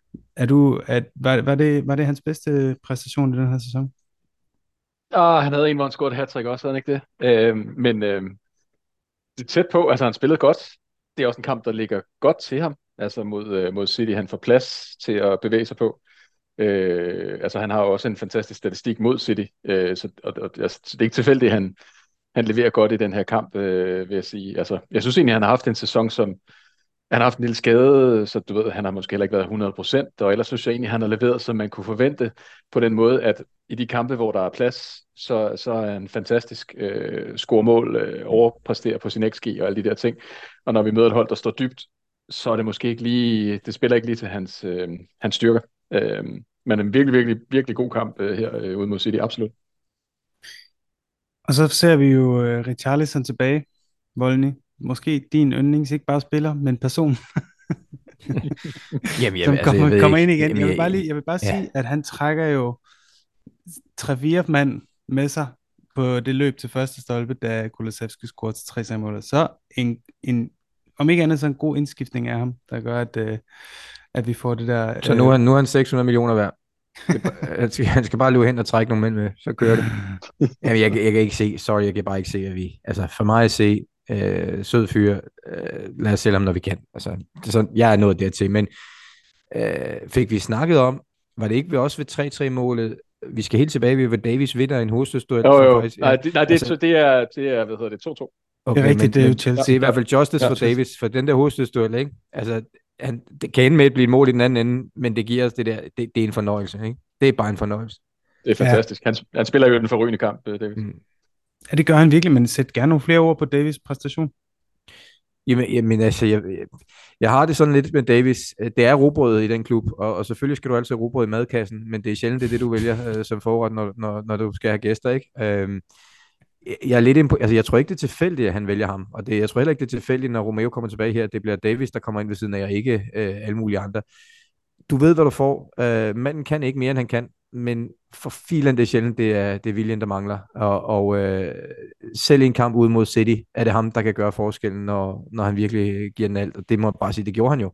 Var det hans bedste præstation i den her sæson? Han havde en, hvor han scorede et hat-trick også, havde han ikke det? Men det er tæt på, altså han spillede godt. Det er også en kamp, der ligger godt til ham, altså mod City. Han får plads til at bevæge sig på. Altså han har også en fantastisk statistik mod City, så det er ikke tilfældigt, han leverer godt i den her kamp, vil jeg sige. Altså, jeg synes egentlig, han har haft en sæson, som han har haft en lille skade, så du ved, han har måske heller ikke været 100%, og ellers synes jeg egentlig, han har leveret, som man kunne forvente, på den måde, at i de kampe, hvor der er plads, så er han fantastisk, score mål, overpræsterer på sin XG og alle de der ting. Og når vi møder et hold, der står dybt, så er det måske ikke lige, det spiller ikke lige til hans styrker. Men en virkelig, virkelig, virkelig god kamp her ude mod City, absolut. Og så ser vi jo Richarlison tilbage, Volny. Måske din yndlings, ikke bare spiller, men person, Jamen, som altså, jeg ved kommer ind ikke. igen. Jamen, Jeg vil bare ja. sige, at han trækker jo 3-4 mand med sig på det løb til første stolpe, da Kulusevski scorede til 3 mål. Så om ikke andet, så en god indskiftning af ham, der gør, at vi får det der... Så nu er han 600 millioner værd. Han skal bare løbe hen og trække nogle mænd med, så kører det. Jamen, jeg kan ikke se, jeg kan bare ikke se, at vi... Altså, for mig at se, sød fyr, lad os sælge ham, når vi kan. Altså, så jeg er nået dertil, men fik vi snakket om, var det ikke også ved 3-3-målet, vi skal helt tilbage ved Davis vinder en hovedstødsduel. Jo. Faktisk, Nej, det er, hvad hedder det, 2-2. Det er rigtigt, det er jo Chelsea. Det er i hvert fald justice for Davis, for den der hovedstødsduel, ikke? Altså, det kan ende med at blive et mål i den anden ende, men det giver os det der, det er en fornøjelse, ikke? Det er bare en fornøjelse. Det er fantastisk. Ja. Han spiller jo den forrygende kamp, Davis. Ja, det gør han virkelig, men sæt gerne nogle flere ord på Davis' præstation. Jamen altså, jeg har det sådan lidt med Davis. Det er rugbrød i den klub, og selvfølgelig skal du altid have rugbrød i madkassen, men det er sjældent det du vælger som forret, når du skal have gæster, ikke? Jeg er lidt altså, jeg tror ikke, det er tilfældigt, at han vælger ham, og jeg tror heller ikke, det er tilfældigt, når Romeo kommer tilbage her, det bliver Davis, der kommer ind ved siden af, og ikke alle mulige andre. Du ved, hvad du får. Manden kan ikke mere, end han kan, men for filen det er sjældent, det er viljen, der mangler. Og selv i en kamp ude mod City, er det ham, der kan gøre forskellen, når han virkelig giver den alt. Og det må jeg bare sige, det gjorde han jo.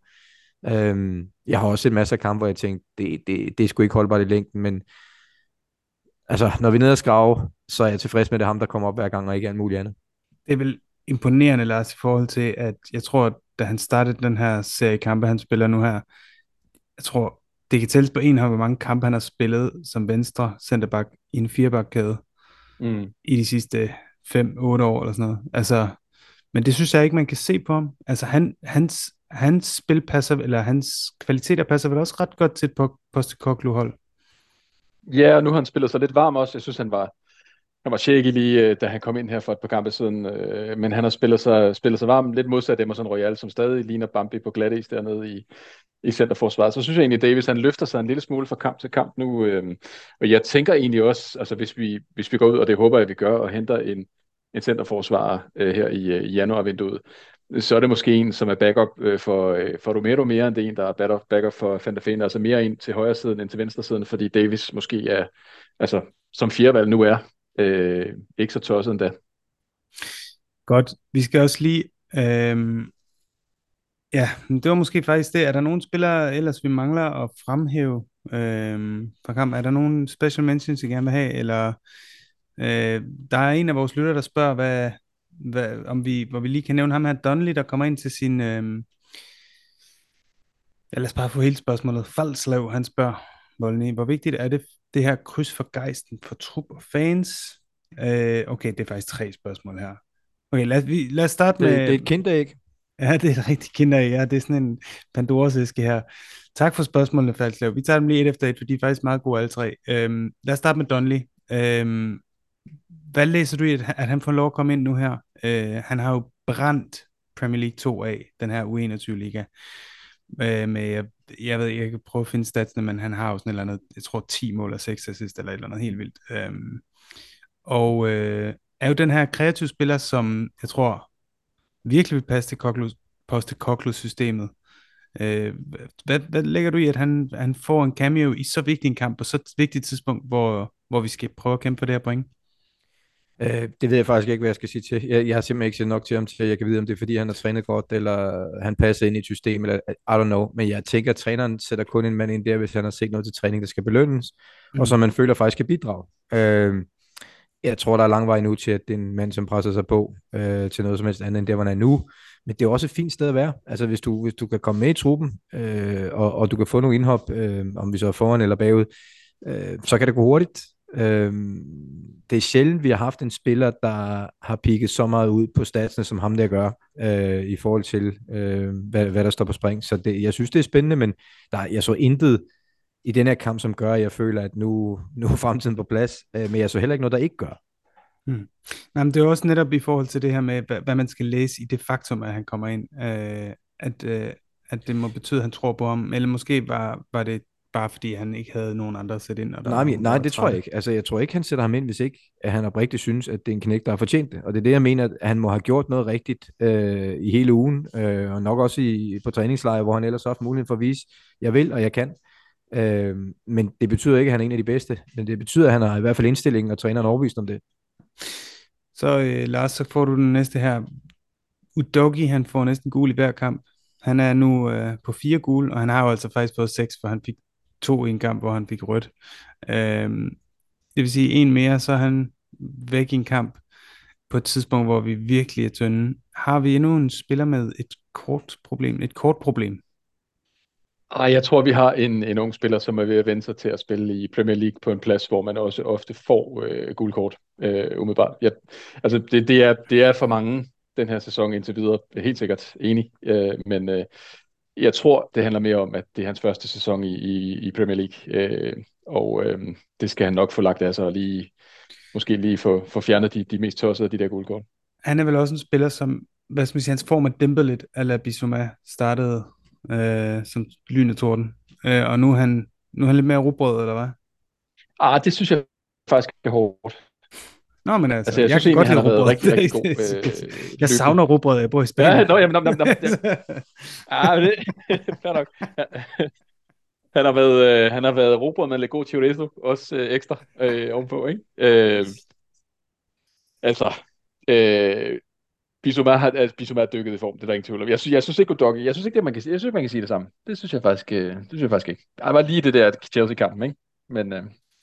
Jeg har også set masser af kampe, hvor jeg tænkte, det er sgu ikke holdbart i længden, men altså, når vi er nede og skrave, så er jeg tilfreds med det ham, der kommer op hver gang, og ikke alt muligt andet. Det er vel imponerende, Lars, i forhold til, at jeg tror, da han startede den her serie kampe, han spiller nu her, jeg tror, det kan tælles på en hånd, hvor mange kampe han har spillet som venstre centerback i en 4-bakkæde i de sidste 5-8 år eller sådan noget. Altså, men det synes jeg ikke, man kan se på ham. Altså, hans spil passer, eller hans kvaliteter passer vel også ret godt til et Postecoglou-hold. Ja, og nu har han spillet sig lidt varm også. Jeg synes, han var shaky lige, da han kom ind her for et par kampe siden. Men han har spillet sig varm, lidt modsat Emerson Royal, som stadig ligner Bambi på glatis dernede i centerforsvaret. Så synes jeg egentlig, Davis han løfter sig en lille smule fra kamp til kamp nu. Og jeg tænker egentlig også, altså hvis vi går ud, og det håber jeg, vi gør, og henter en centerforsvarer her i januarvinduet, så er det måske en, som er backup for Romero mere, end det en, der er backup for Van der Ven, altså mere en til højre siden end til venstre siden, fordi Davis måske er, altså som fjerdevalg nu er, ikke så tosset endda. Godt. Vi skal også lige... Ja, det var måske faktisk det. Er der nogle spillere, ellers vi mangler at fremhæve fra kampen? Er der nogle special mentions, I gerne vil have? Eller der er en af vores lytter, der spørger, hvor vi lige kan nævne ham her, Donnelly, der kommer ind til sin... lad os bare få hele spørgsmålet. Falslav, han spørger, Volny, hvor vigtigt er det her kryds for gejsten for trup og fans? Okay, det er faktisk 3 spørgsmål her. Okay, lad os starte med... Det er et kinderæg. Ja, det er et rigtig kinderæg. Ja, det er sådan en Pandoras æske her. Tak for spørgsmålene, Falslav. Vi tager dem lige et efter et, for de er faktisk meget gode alle 3. Lad os starte med Donnelly. Hvad læser du i, at han får lov at komme ind nu her? Han har jo brændt Premier League 2 af, den her U21-liga. Med, jeg ved, jeg kan prøve at finde statsene, men han har jo sådan et eller andet, jeg tror 10 mål og 6 assist, eller et eller andet helt vildt. Er jo den her kreative spiller, som jeg tror virkelig vil passe til Postecoglou-systemet. Hvad lægger du i, at han får en cameo i så vigtig en kamp, på så vigtigt tidspunkt, hvor vi skal prøve at kæmpe for det her point? Det ved jeg faktisk ikke, hvad jeg skal sige til. Jeg har simpelthen ikke set nok til ham, til jeg kan vide, om det er, fordi han har trænet godt, eller han passer ind i et system, eller I don't know. Men jeg tænker, at træneren sætter kun en mand ind der, hvis han har set noget til træning, der skal belønnes, og som man føler faktisk kan bidrage. Jeg tror, der er lang vej nu til, at det er en mand, som presser sig på til noget som helst andet, end der, hvor han er nu. Men det er også et fint sted at være. Altså, hvis du kan komme med i truppen, og du kan få nogle indhop, om vi så er foran eller bagud, så kan det gå hurtigt. Det er sjældent, vi har haft en spiller, der har pigget så meget ud på statsene, som ham der gør, i forhold til, hvad der står på spring. Så jeg synes, det er spændende, men jeg så intet i den her kamp, som gør, at jeg føler, at nu er fremtiden på plads. Men jeg så heller ikke noget, der ikke gør. Hmm. Nej, men det er også netop i forhold til det her med, hvad man skal læse i det faktum, at han kommer ind, at det må betyde, at han tror på ham, eller måske var det bare fordi, han ikke havde nogen andre at sætte ind, og der var nogen, der Nej, var det tror jeg trætte. ikke. Altså, jeg tror ikke, han sætter ham ind, hvis ikke at han oprigtigt synes, at det er en knægt, der har fortjent det. Og det er det, jeg mener, at han må have gjort noget rigtigt i hele ugen, og nok også på træningslejr, hvor han ellers har haft mulighed for at vise, jeg vil, og jeg kan. Men det betyder ikke, at han er en af de bedste. Men det betyder, at han har i hvert fald indstillingen, og træneren er overbevist om det. Så Lars, så får du den næste her. Udogi, han får næsten gul i hver kamp. Han er nu på 4 gule, og han har jo altså faktisk fået 6, for han fik 2 i en kamp, hvor han fik rødt. Det vil sige, en mere, så er han væk i en kamp på et tidspunkt, hvor vi virkelig er tynde. Har vi endnu en spiller med et kort problem? Et kort problem? Jeg tror, vi har en ung spiller, som er ved at vende sig til at spille i Premier League på en plads, hvor man også ofte får gule kort, umiddelbart. Altså, det er for mange den her sæson indtil videre, helt sikkert enig. Men jeg tror, det handler mere om, at det er hans første sæson i Premier League. Det skal han nok få lagt af sig, og måske lige få fjernet de mest tossede af de der gule kort. Han er vel også en spiller, som, hvad skal man sige, hans form er dæmpet lidt, ala Bissouma startede som lyn og torden. Og nu er han lidt mere rugbrød, eller hvad? Det synes jeg faktisk er hårdt. Nå, men altså, Jeg jeg synes kan egentlig, godt han lide har været rugbrød. rigtig, rigtig god. Jeg Løbende. savner rugbrød, jeg bor i Spanien. Ja, jamen, det fair nok. Han har været rugbrød med lidt god chorizo, også ekstra ovenpå, ikke? Altså, Bissouma er dykket i form, det er der ingen tvivl om. Jeg synes ikke, Udogi, jeg synes ikke, man kan sige det samme. Det synes jeg faktisk ikke. Der var lige det der Chelsea-kampen, ikke? Men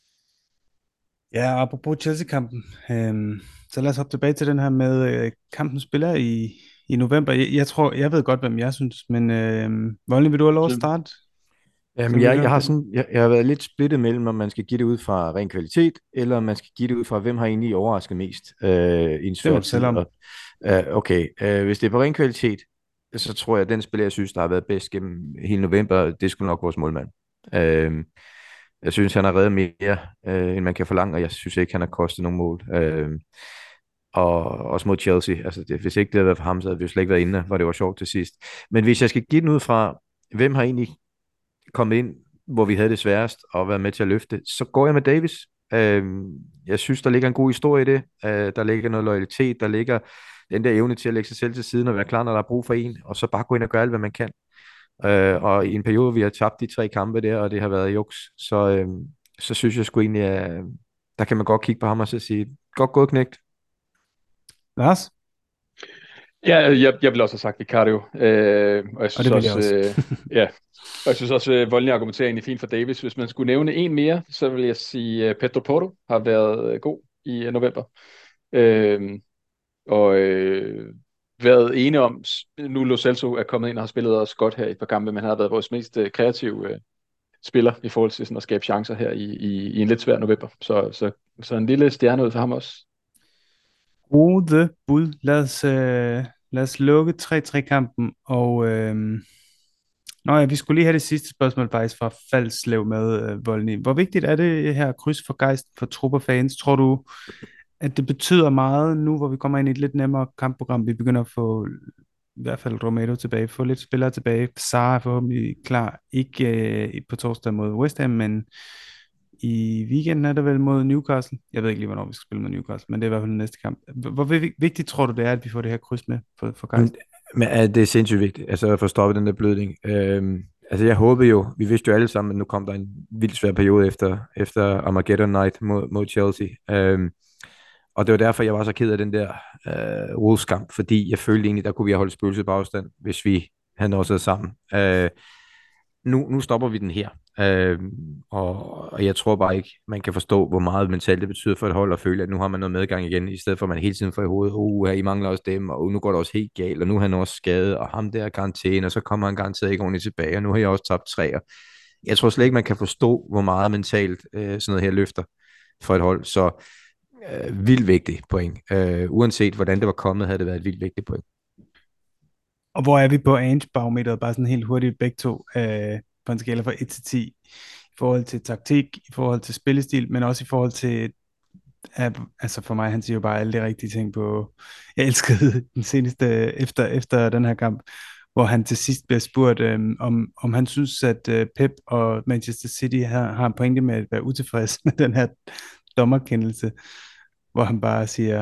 Ja, apropos Chelsea-kampen, så lad os hoppe tilbage til den her med kampen spiller i november. Jeg tror, jeg ved godt, hvem jeg synes, men Voldny, vil du have lov at starte? Jamen, jeg har været lidt splittet mellem, om man skal give det ud fra ren kvalitet, eller om man skal give det ud fra, hvem har egentlig overrasket mest i en svær tid. Hvis det er på ren kvalitet, så tror jeg, at den spiller, jeg synes, der har været bedst gennem hele november, det skulle nok vores målmand. Jeg synes, han har reddet mere, end man kan forlange, og jeg synes ikke, han har kostet nogen mål. Og også mod Chelsea. Altså, hvis ikke det havde været for ham, så havde vi jo slet ikke været inde, hvor det var sjovt til sidst. Men hvis jeg skal give den ud fra, hvem har egentlig kommet ind, hvor vi havde det sværest, og været med til at løfte, så går jeg med Davis. Jeg synes, der ligger en god historie i det. Der ligger noget loyalitet, der ligger den der evne til at lægge sig selv til siden og være klar, når der er brug for en, og så bare gå ind og gøre alt, hvad man kan. Og i en periode, vi har tabt de 3 kampe der, og det har været juks, så synes jeg sgu egentlig, at der kan man godt kigge på ham og så sige, godt gået, knægt. Lars? Ja, jeg vil også have sagt Vicario. Og jeg synes og jeg synes også, Voldny argumenterer egentlig fint for Davis. Hvis man skulle nævne en mere, så vil jeg sige, Pedro Porro har været god i november. Været enige om, nu Lo Celso er kommet ind og har spillet også godt her i et par kampe, men han har været vores mest kreative spiller i forhold til sådan at skabe chancer her i en lidt svær november. Så en lille stjerne ud for ham også. Gode bud. Lad os lukke 3-3-kampen, og vi skulle lige have det sidste spørgsmål faktisk fra Falslev med Voldny. Hvor vigtigt er det her kryds for gejst for trupperfans? Tror du, at det betyder meget nu, hvor vi kommer ind i et lidt nemmere kampprogram? Vi begynder at få i hvert fald Romero tilbage, få lidt spillere tilbage. Sarr er forhåbentlig klar, ikke på torsdag mod West Ham, men i weekenden er det vel mod Newcastle. Jeg ved ikke lige, hvornår vi skal spille mod Newcastle, men det er i hvert fald den næste kamp. Hvor vigtigt tror du, det er, at vi får det her kryds med for Geist? Men det er sindssygt vigtigt, altså at få stoppet den der blødning. Altså jeg håbede jo, vi vidste jo alle sammen, at nu kom der en vildt svær periode efter Armageddon Night mod Chelsea. Og det var derfor, jeg var så ked af den der Wolves-kamp, fordi jeg følte egentlig, der kunne vi have holdt spøgelset på afstand, hvis vi havde nået os sammen. Nu stopper vi den her. Og jeg tror bare ikke, man kan forstå, hvor meget mentalt det betyder for et hold at føle, at nu har man noget medgang igen, i stedet for at man hele tiden får i hovedet, I mangler også dem, og nu går det også helt galt, og nu er han også skadet, og ham der er karantæne, og så kommer han garanteret ikke ordentligt tilbage, og nu har jeg også tabt 3. Jeg tror slet ikke, man kan forstå, hvor meget mentalt sådan noget her løfter for et hold, så vildt vigtigt point. Uanset hvordan det var kommet, havde det været et vildt vigtigt point. Og hvor er vi på Ange-barometeret, bare sådan helt hurtigt begge to, på en skala fra 1 til 10, i forhold til taktik, i forhold til spillestil, men også i forhold til, altså for mig, han siger jo bare alle de rigtige ting på, jeg elskede den seneste, efter den her kamp, hvor han til sidst bliver spurgt, om han synes, at Pep og Manchester City har en pointe med at være utilfreds med den her dommerkendelse, hvor han bare siger,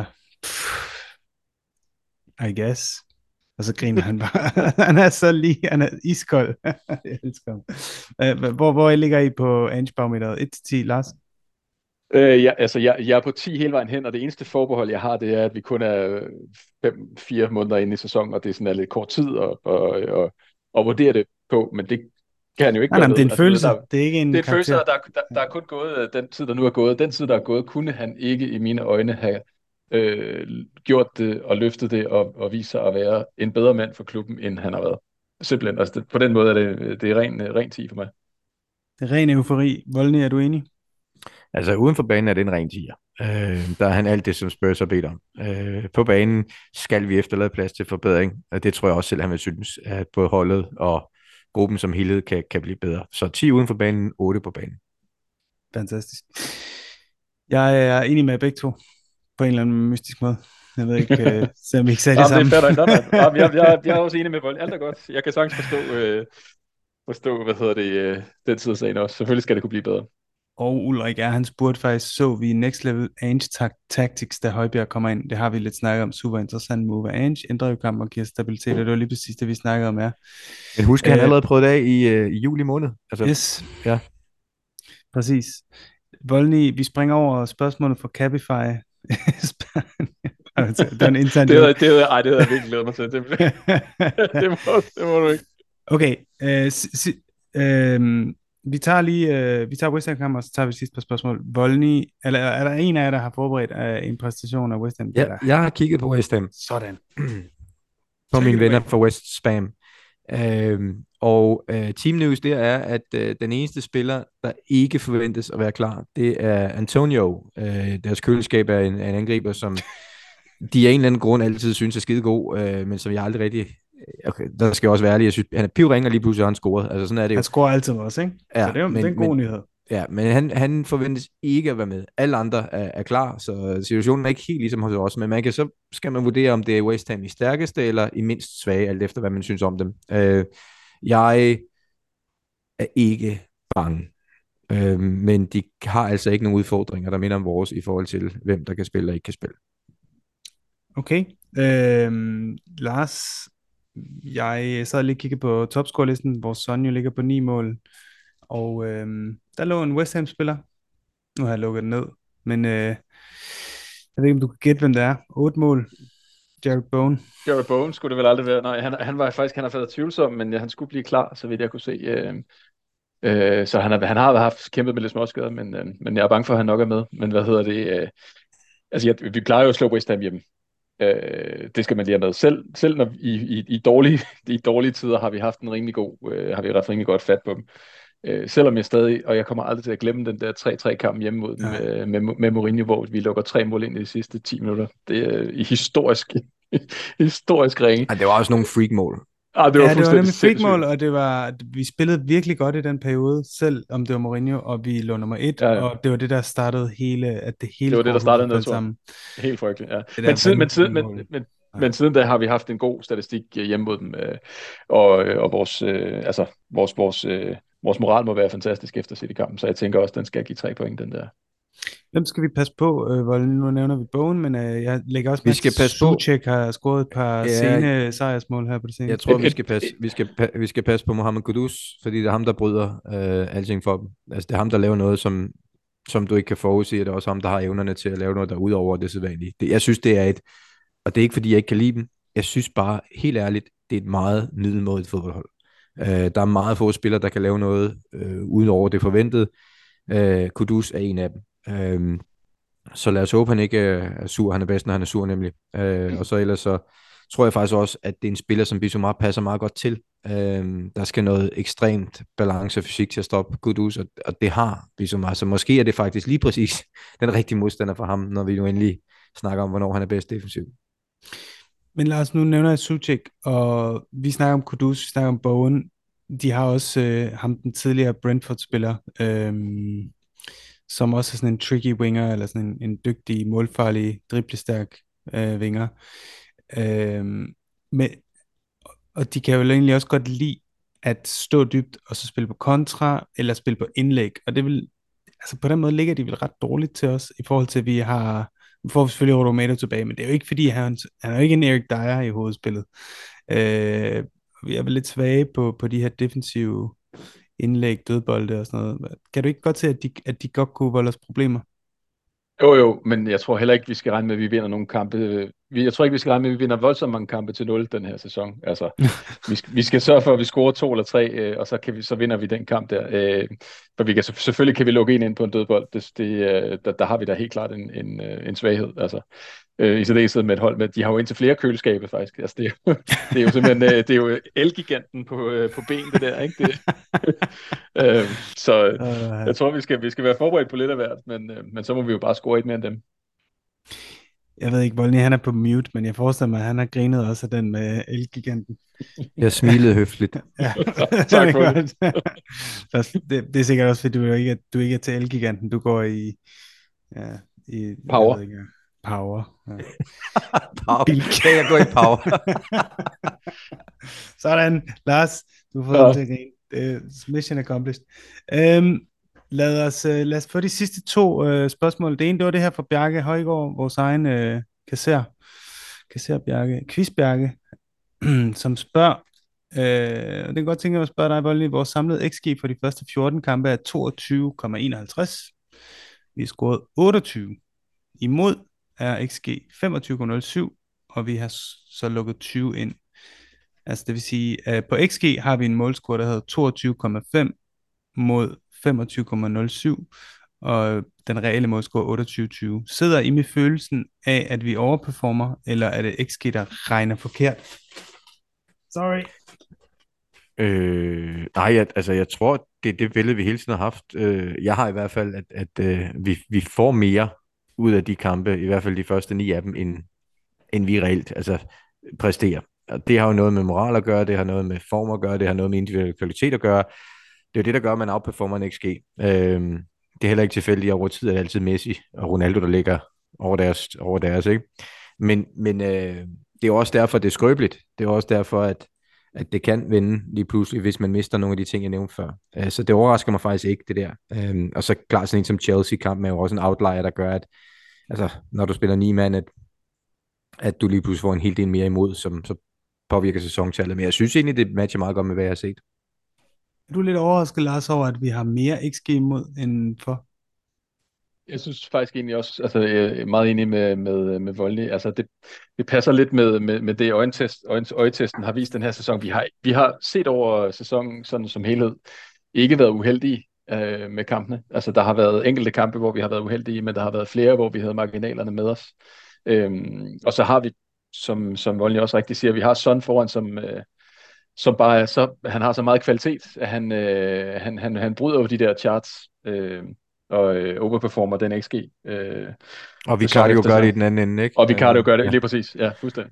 I guess. Og så griner han bare. Han er så lige, han er iskold. Jeg elsker ham. Hvor ligger I på Ange-barometeret? 1-10, Lars? Jeg er på 10 hele vejen hen, og det eneste forbehold, jeg har, det er, at vi kun er 5-4 måneder inde i sæsonen, og det er sådan lidt kort tid at vurdere det på, men det kan han jo ikke Nej, gøre men det er en noget. følelse, det er ikke en det er en følelse, karakter. og der er kun gået den tid, der nu er gået. Den tid, der er gået, kunne han ikke i mine øjne have gjort det og løftet det og vist sig at være en bedre mand for klubben, end han har været. Simpelthen. Altså, på den måde er det er ren 10 for mig. Det er ren eufori. Voldny, er du enig? Altså uden for banen er det en ren tier. Der er han alt det, som Spurs har bedt om. På banen skal vi efterlade plads til forbedring, og det tror jeg også selv, han vil synes, at både holdet og gruppen som helhed kan blive bedre. Så 10 uden for banen, 8 på banen. Fantastisk. Jeg er enig med begge to, på en eller anden mystisk måde. Jeg ved ikke, selvom vi ikke sagde det Jamen, samme. det er fair. Jeg er også enig med Vold. Alt er godt. Jeg kan sagtens forstå den side af sagen også. Selvfølgelig skal det kunne blive bedre. Og Ulrik han spurgte faktisk, så vi Next Level Ange Tactics, da Højbjerg kommer ind. Det har vi lidt snakket om. Super interessant move. Ange ændrer jo kampen og giver stabilitet, og det var lige præcis det, vi snakkede om, ja. Men husk, han allerede prøvet det af i juli måned. Altså, yes. Ja. Præcis. Voldny, vi springer over spørgsmålet fra Cabify. Det er en intern det havde jeg virkelig glædet mig til. Det må du ikke. Okay. Vi tager West Ham kamp, og så tager vi sidste par spørgsmål. Voldny, eller er der en af jer, der har forberedt en præstation af West Ham? Ja, jeg har kigget på West Ham. Sådan. På mine venner fra West Spam. Team News der er, at den eneste spiller, der ikke forventes at være klar, det er Antonio. Deres køleskab er en angriber, som de af en eller anden grund altid synes er skide god, men som jeg aldrig rigtig... Okay, der skal jeg også være ærlig. Jeg synes, han er pivring, og lige pludselig har han scoret. Altså, sådan er det jo. Han scorer altid også, ikke? Ja, så det er en god nyhed. Ja, men han forventes ikke at være med. Alle andre er klar, så situationen er ikke helt ligesom hos os, men så skal man vurdere, om det er West Ham i stærkeste eller i mindst svage, alt efter hvad man synes om dem. Jeg er ikke bange, men de har altså ikke nogen udfordringer, der minder om vores i forhold til, hvem der kan spille og ikke kan spille. Okay. Lars, jeg sad lige og kiggede på topscore-listen, hvor Son jo ligger på 9 mål, og der lå en West Ham-spiller. Nu har jeg lukket den ned, men jeg ved ikke, om du kan gætte, hvem det er. 8 mål. Jared Bowen. Jared Bowen skulle det vel aldrig være. Nej, han har været tvivlsom, men han skulle blive klar, så vidt jeg kunne se. Så han har haft kæmpet med lidt småskader, men jeg er bange for, at han nok er med. Men hvad hedder det? Altså, vi plejer jo at slå West Ham hjemme. Det skal man lige have med. Selv når i dårlige tider har vi haft en rimelig god, har vi ret rimelig godt fat på dem. Selvom jeg stadig, og jeg kommer aldrig til at glemme den der 3-3-kamp hjemme mod med Mourinho, hvor vi lukker 3 mål ind i de sidste 10 minutter. Det er historisk ringe. Det var også nogle freak-mål. Det var nemlig freak-mål, og vi spillede virkelig godt i den periode, selv om det var Mourinho, og vi lå nummer 1, og det var det, der startede hele det var det, der startede noget sammen. Helt frygteligt, ja. Men siden da har vi haft en god statistik hjemme mod dem, og vores moral må være fantastisk efter City-kampen, så jeg tænker også, at den skal give 3 point, den der. Hvem skal vi passe på? Nu nævner vi Bowen, men jeg lægger også med, at Souček har scoret et par sene sejrsmål her på det seneste. Jeg tror, vi skal passe på Mohamed Kudus, fordi det er ham, der bryder alting for dem. Altså, det er ham, der laver noget, som du ikke kan forudse, og det er også ham, der har evnerne til at lave noget, der er ud over det sædvanlige. Jeg synes, det er og det er ikke, fordi jeg ikke kan lide dem. Jeg synes bare, helt ærligt, det er et meget middelmådigt fodboldhold. Der er meget få spillere, der kan lave noget uden over det forventede. Kudus er en af dem. Så lad os håbe, han ikke er sur. Han er bedst, når han er sur nemlig. Og så ellers så tror jeg faktisk også, at det er en spiller, som Bissouma passer meget godt til. Der skal noget ekstremt balance og fysik til at stoppe Kudus, og det har Bissouma. Så måske er det faktisk lige præcis den rigtige modstander for ham, når vi nu endelig snakker om, hvornår han er bedst defensivt. Men Lars, nu nævner jeg Souček, og vi snakker om Kudus, vi snakker om Bowen. De har også ham, den tidligere Brentford-spiller, som også er sådan en tricky winger, eller sådan en dygtig, målfarlig, driblestærk winger. Øhm, men, og de kan jo egentlig også godt lide at stå dybt, og så spille på kontra, eller spille på indlæg. Og det vil, altså på den måde ligger de vel ret dårligt til os, i forhold til, at vi får selvfølgelig Rodomato tilbage, men det er jo ikke fordi, han er jo ikke en Eric Dyer i hovedspillet. Vi er vel lidt svage på de her defensive indlæg, dødbolde og sådan noget. Kan du ikke godt se, at de godt kunne volde os problemer? Jo, men jeg tror heller ikke, vi skal regne med, at vi vinder nogle kampe. Jeg tror ikke, vi skal regne med, at vi vinder voldsomt mange kampe til 0 den her sæson. Altså, vi skal sørge for, at vi scorer 2 eller 3, og så vinder vi den kamp der. For vi kan, selvfølgelig kan vi lukke ind på en dødbold. Der har vi da helt klart en svaghed. Altså, i særdeleshed med et hold med, de har jo indtil flere køleskabe faktisk. Altså, det er jo simpelthen, det er jo elgiganten på ben, det der, ikke? Så jeg tror, vi skal være forberedt på lidt af hvert, men så må vi jo bare score et mere end dem. Jeg ved ikke, Volny han er på mute, men jeg forestiller mig, at han har grinet også af den med Elgiganten. Jeg smilede høfligt. Ja. Tak for det. Det er sikkert også, fordi du ikke er til Elgiganten, du går i Power. Jeg ved ikke, Power. Ja. Power. Jeg går i Power. Sådan, Lars, du har fået dem til at grine. Mission accomplished. Lad os få de sidste 2 spørgsmål. Det ene, det var det her fra Bjarke Højgaard, vores egen kasser Bjarke, quiz Bjarke, som spørger, og det kan godt tænke mig at spørge dig, Volny, vores samlede XG for de første 14 kampe er 22,51. Vi har scoret 28. Imod er XG 25,07, og vi har så lukket 20 ind. Altså det vil sige, at på XG har vi en målscore, der hedder 22,5 mod 25,07, og den reelle målscore 28,20. Sidder I med følelsen af, at vi overperformer, eller er det XG, der regner forkert? Sorry. Nej, jeg tror, det er det billede, vi hele tiden har haft. Jeg har i hvert fald, at vi får mere ud af de kampe, i hvert fald de første 9 af dem, end vi reelt præsterer. Og det har jo noget med moral at gøre, det har noget med form at gøre, det har noget med individuel kvalitet at gøre. Det er jo det, der gør, at man outperformer en XG. Det er heller ikke tilfældigt, at over tid er det altid Messi og Ronaldo, der ligger over deres, ikke? Men det er jo også derfor, det er skrøbeligt. Det er også derfor, at det kan vende lige pludselig, hvis man mister nogle af de ting, jeg nævnte før. Så det overrasker mig faktisk ikke, det der. Og så klart sådan en som Chelsea-kampen er jo også en outlier, der gør, at når du spiller 9 mand, at du lige pludselig får en hel del mere imod, som så påvirker sæsontallet. Men jeg synes egentlig, det matcher meget godt med, hvad jeg har set. Er du lidt overrasket, Lars, over, at vi har mere XG imod end for? Jeg synes faktisk egentlig også, jeg er meget enig med Volny. Altså det passer lidt med det øjetesten har vist den her sæson. Vi har set over sæsonen sådan som helhed ikke været uheldige med kampene. Altså der har været enkelte kampe, hvor vi har været uheldige, men der har været flere, hvor vi havde marginalerne med os. Og så har vi, som Volny også rigtig siger, vi har Son foran, som bare er så, han har så meget kvalitet, at han bryder jo de der charts. Og overperformer den XG. Og vi kan jo gøre det i den anden ende, ikke? Og vi kan jo gøre det, lige præcis. Ja, fuldstændig.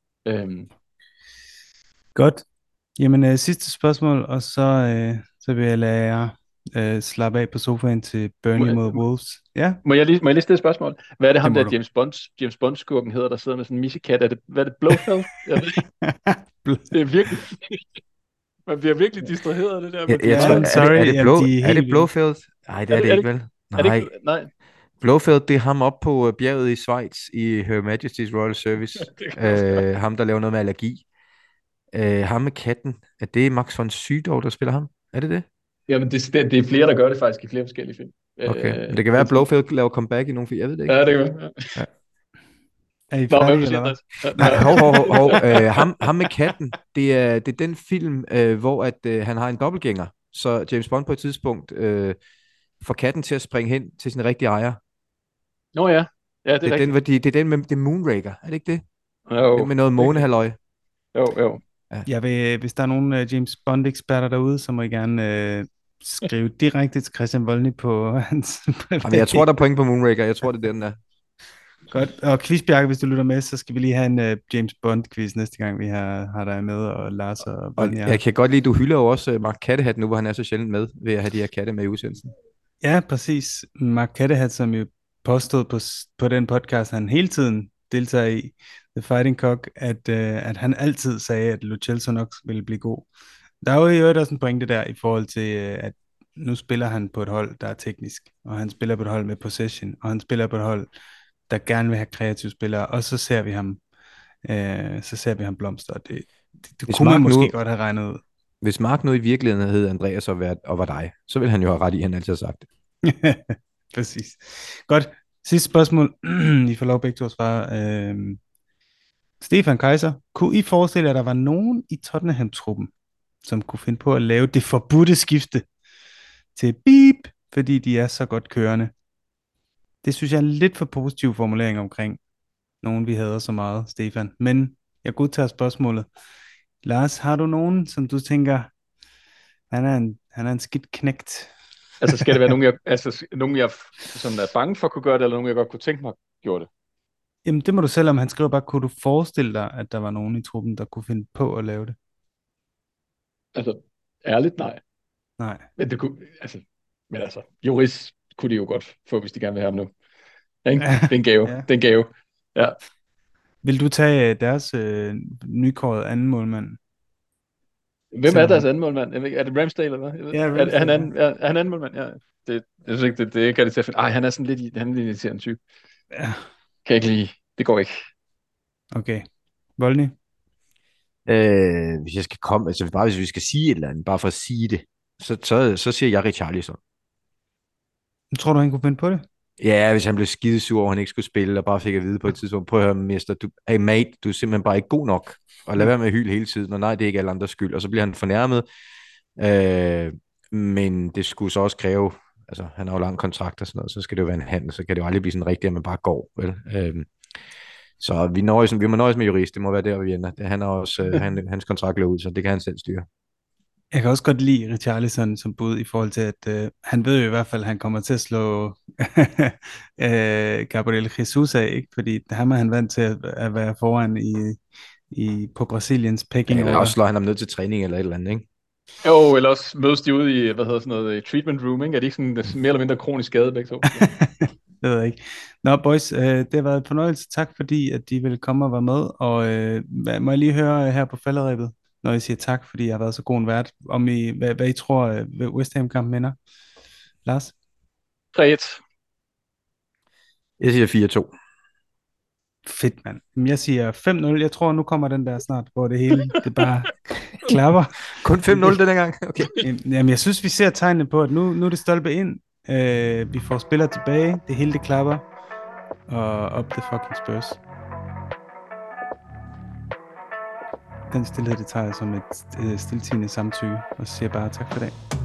Godt. Jamen, sidste spørgsmål, og så vil jeg lade jer slappe af på sofaen til Burnley mod Wolves. Ja? Må jeg lige stille et spørgsmål? Hvad er det ham, der James Bond-skurken hedder, der sidder med sådan en missekat? Hvad er det, Blofeld? Jeg ved ikke. Det er virkelig... Man bliver virkelig distraheret af det der. Jeg tror, er det Blofeld? Nej, det er det ikke, vel? Nej. Blofeld, det er ham op på bjerget i Schweiz i Her Majesty's Royal Service. Ham, der laver noget med allergi. Ham med katten. Er det Max von Sydow, der spiller ham? Er det det? Jamen, det er flere, der gør det faktisk i flere forskellige film. Okay, men det kan være, at Blofeld laver comeback i nogle film. Jeg ved det ikke. Ja, det kan være. Ja. Er I færdige, eller hvad? Nej, ham med katten. Det er den film, hvor at, han har en dobbeltgænger. Så James Bond på et tidspunkt får katten til at springe hen til sin rigtige ejer. Nå ja. Ja, det er den med det Moonraker. Er det ikke det? Jo. Den med noget månehalløj. Jo. Ja. Hvis der er nogle James Bond-eksperter derude, så må I gerne skrive direkte til Christian Volny på hans... Jamen, jeg tror, der er point på Moonraker. Jeg tror, det er den der. Godt. Og Quizbjerg, hvis du lytter med, så skal vi lige have en James Bond-quiz næste gang, vi har dig med, og Lars og Og Bonnier. jeg kan godt lide, du hylder jo også Mark Kattehat nu, hvor han er så sjældent med, ved at have de her katte med i udsendelsen. Ja, præcis. Mark Kattehat, som jo påstod på den podcast, han hele tiden deltager i, The Fighting Cock, at han altid sagde, at Lo Celso nok ville blive god. Der er jo i øvrigt også en pointe der i forhold til, at nu spiller han på et hold, der er teknisk, og han spiller på et hold med possession, og han spiller på et hold, der gerne vil have kreative spillere, og så ser vi ham blomstre. Det Hvis kunne man Mark måske nu, godt have regnet ud. hvis Mark nu i virkeligheden hed Andreas og var dig, så vil han jo have ret i, at han altid har sagt det. Præcis. Godt. Sidste spørgsmål. I får lov begge to at svare. Stefan Kaiser, kunne I forestille jer, at der var nogen i Tottenham-truppen, som kunne finde på at lave det forbudte skifte til beep, fordi de er så godt kørende? Det synes jeg er en lidt for positiv formulering omkring nogen, vi hader så meget, Stefan. Men jeg godtager spørgsmålet. Lars, har du nogen, som du tænker, han er en skidt knægt? Altså, skal det være nogen, jeg sådan er bange for at kunne gøre det, eller nogen, jeg godt kunne tænke mig gjorde det? Jamen, det må du selv om. Han skriver bare, kunne du forestille dig, at der var nogen i truppen, der kunne finde på at lave det? Altså, ærligt, nej. Nej. Men det kunne, altså, Joris kunne de jo godt få, hvis de gerne vil have ham nu. Ikke? Ja, Det er en gave. ja. Det er en gave. Ja. Vil du tage deres nykårede anden målmand? Hvem er Selvom deres han... anden målmand? Er det Ramsdale, eller hvad? Jeg ved, Ja, er han Ramsdale, ja. er han anden målmand? Ja. Jeg synes ikke, det kan det til at finde. Ej, han er sådan lidt, han er lidt irriterende type. Ja, Kan jeg ikke lide. Det går ikke. okay. Voldny? Hvis jeg skal komme, altså bare hvis vi skal sige et eller andet, bare for at sige det, så siger jeg Richarlison. Tror du, han kunne finde på det? Ja, hvis han blev skidesur over, at han ikke skulle spille, og bare fik at vide på et tidspunkt, prøv at høre, mester, hey mate, du er simpelthen bare ikke god nok, og lad være med at hyle hele tiden, og nej, det er ikke alle andres skyld, og så bliver han fornærmet, men det skulle så også kræve, altså han har jo lang kontrakt og sådan noget, så skal det jo være en handel, så kan det jo aldrig blive sådan rigtigt, at man bare går, vel? Så vi må nøjes med jurist, det må være der, vi ender. Han har også, hans kontrakt løber ud, så det kan han selv styre. Jeg kan også godt lide Richarlison som bud i forhold til, at han ved jo i hvert fald, at han kommer til at slå Gabriel Jesus af, ikke? Fordi ham er han vant til at være foran på Brasiliens Ja, pecking eller order. også slår han ham ned til træning eller et eller andet, ikke? Jo, eller også mødes de ude i, hvad hedder sådan noget, treatment room, ikke? Er de ikke sådan mere eller mindre kronisk skade begge to? Det ved jeg ikke. Nå, boys, det har været en fornøjelse. Tak, fordi at de ville komme og være med. Og må jeg lige høre her på falderebet, når I siger tak, fordi jeg har været så god en vært, hvad I tror, West Ham-kampen ender. Lars? 3-1. Jeg siger 4-2. Fedt, mand. Jamen, jeg siger 5-0. Jeg tror, nu kommer den der snart, hvor det hele, det bare klapper. Kun 5-0 denne gang? Okay. Jamen, jeg synes, vi ser tegnene på, at nu er det stolpe ind. Vi får spillere tilbage. Det hele, det klapper. Og up the fucking Spurs. Den stillhed, det tager jeg som et stiltigende samtykke, og så siger jeg bare tak for det.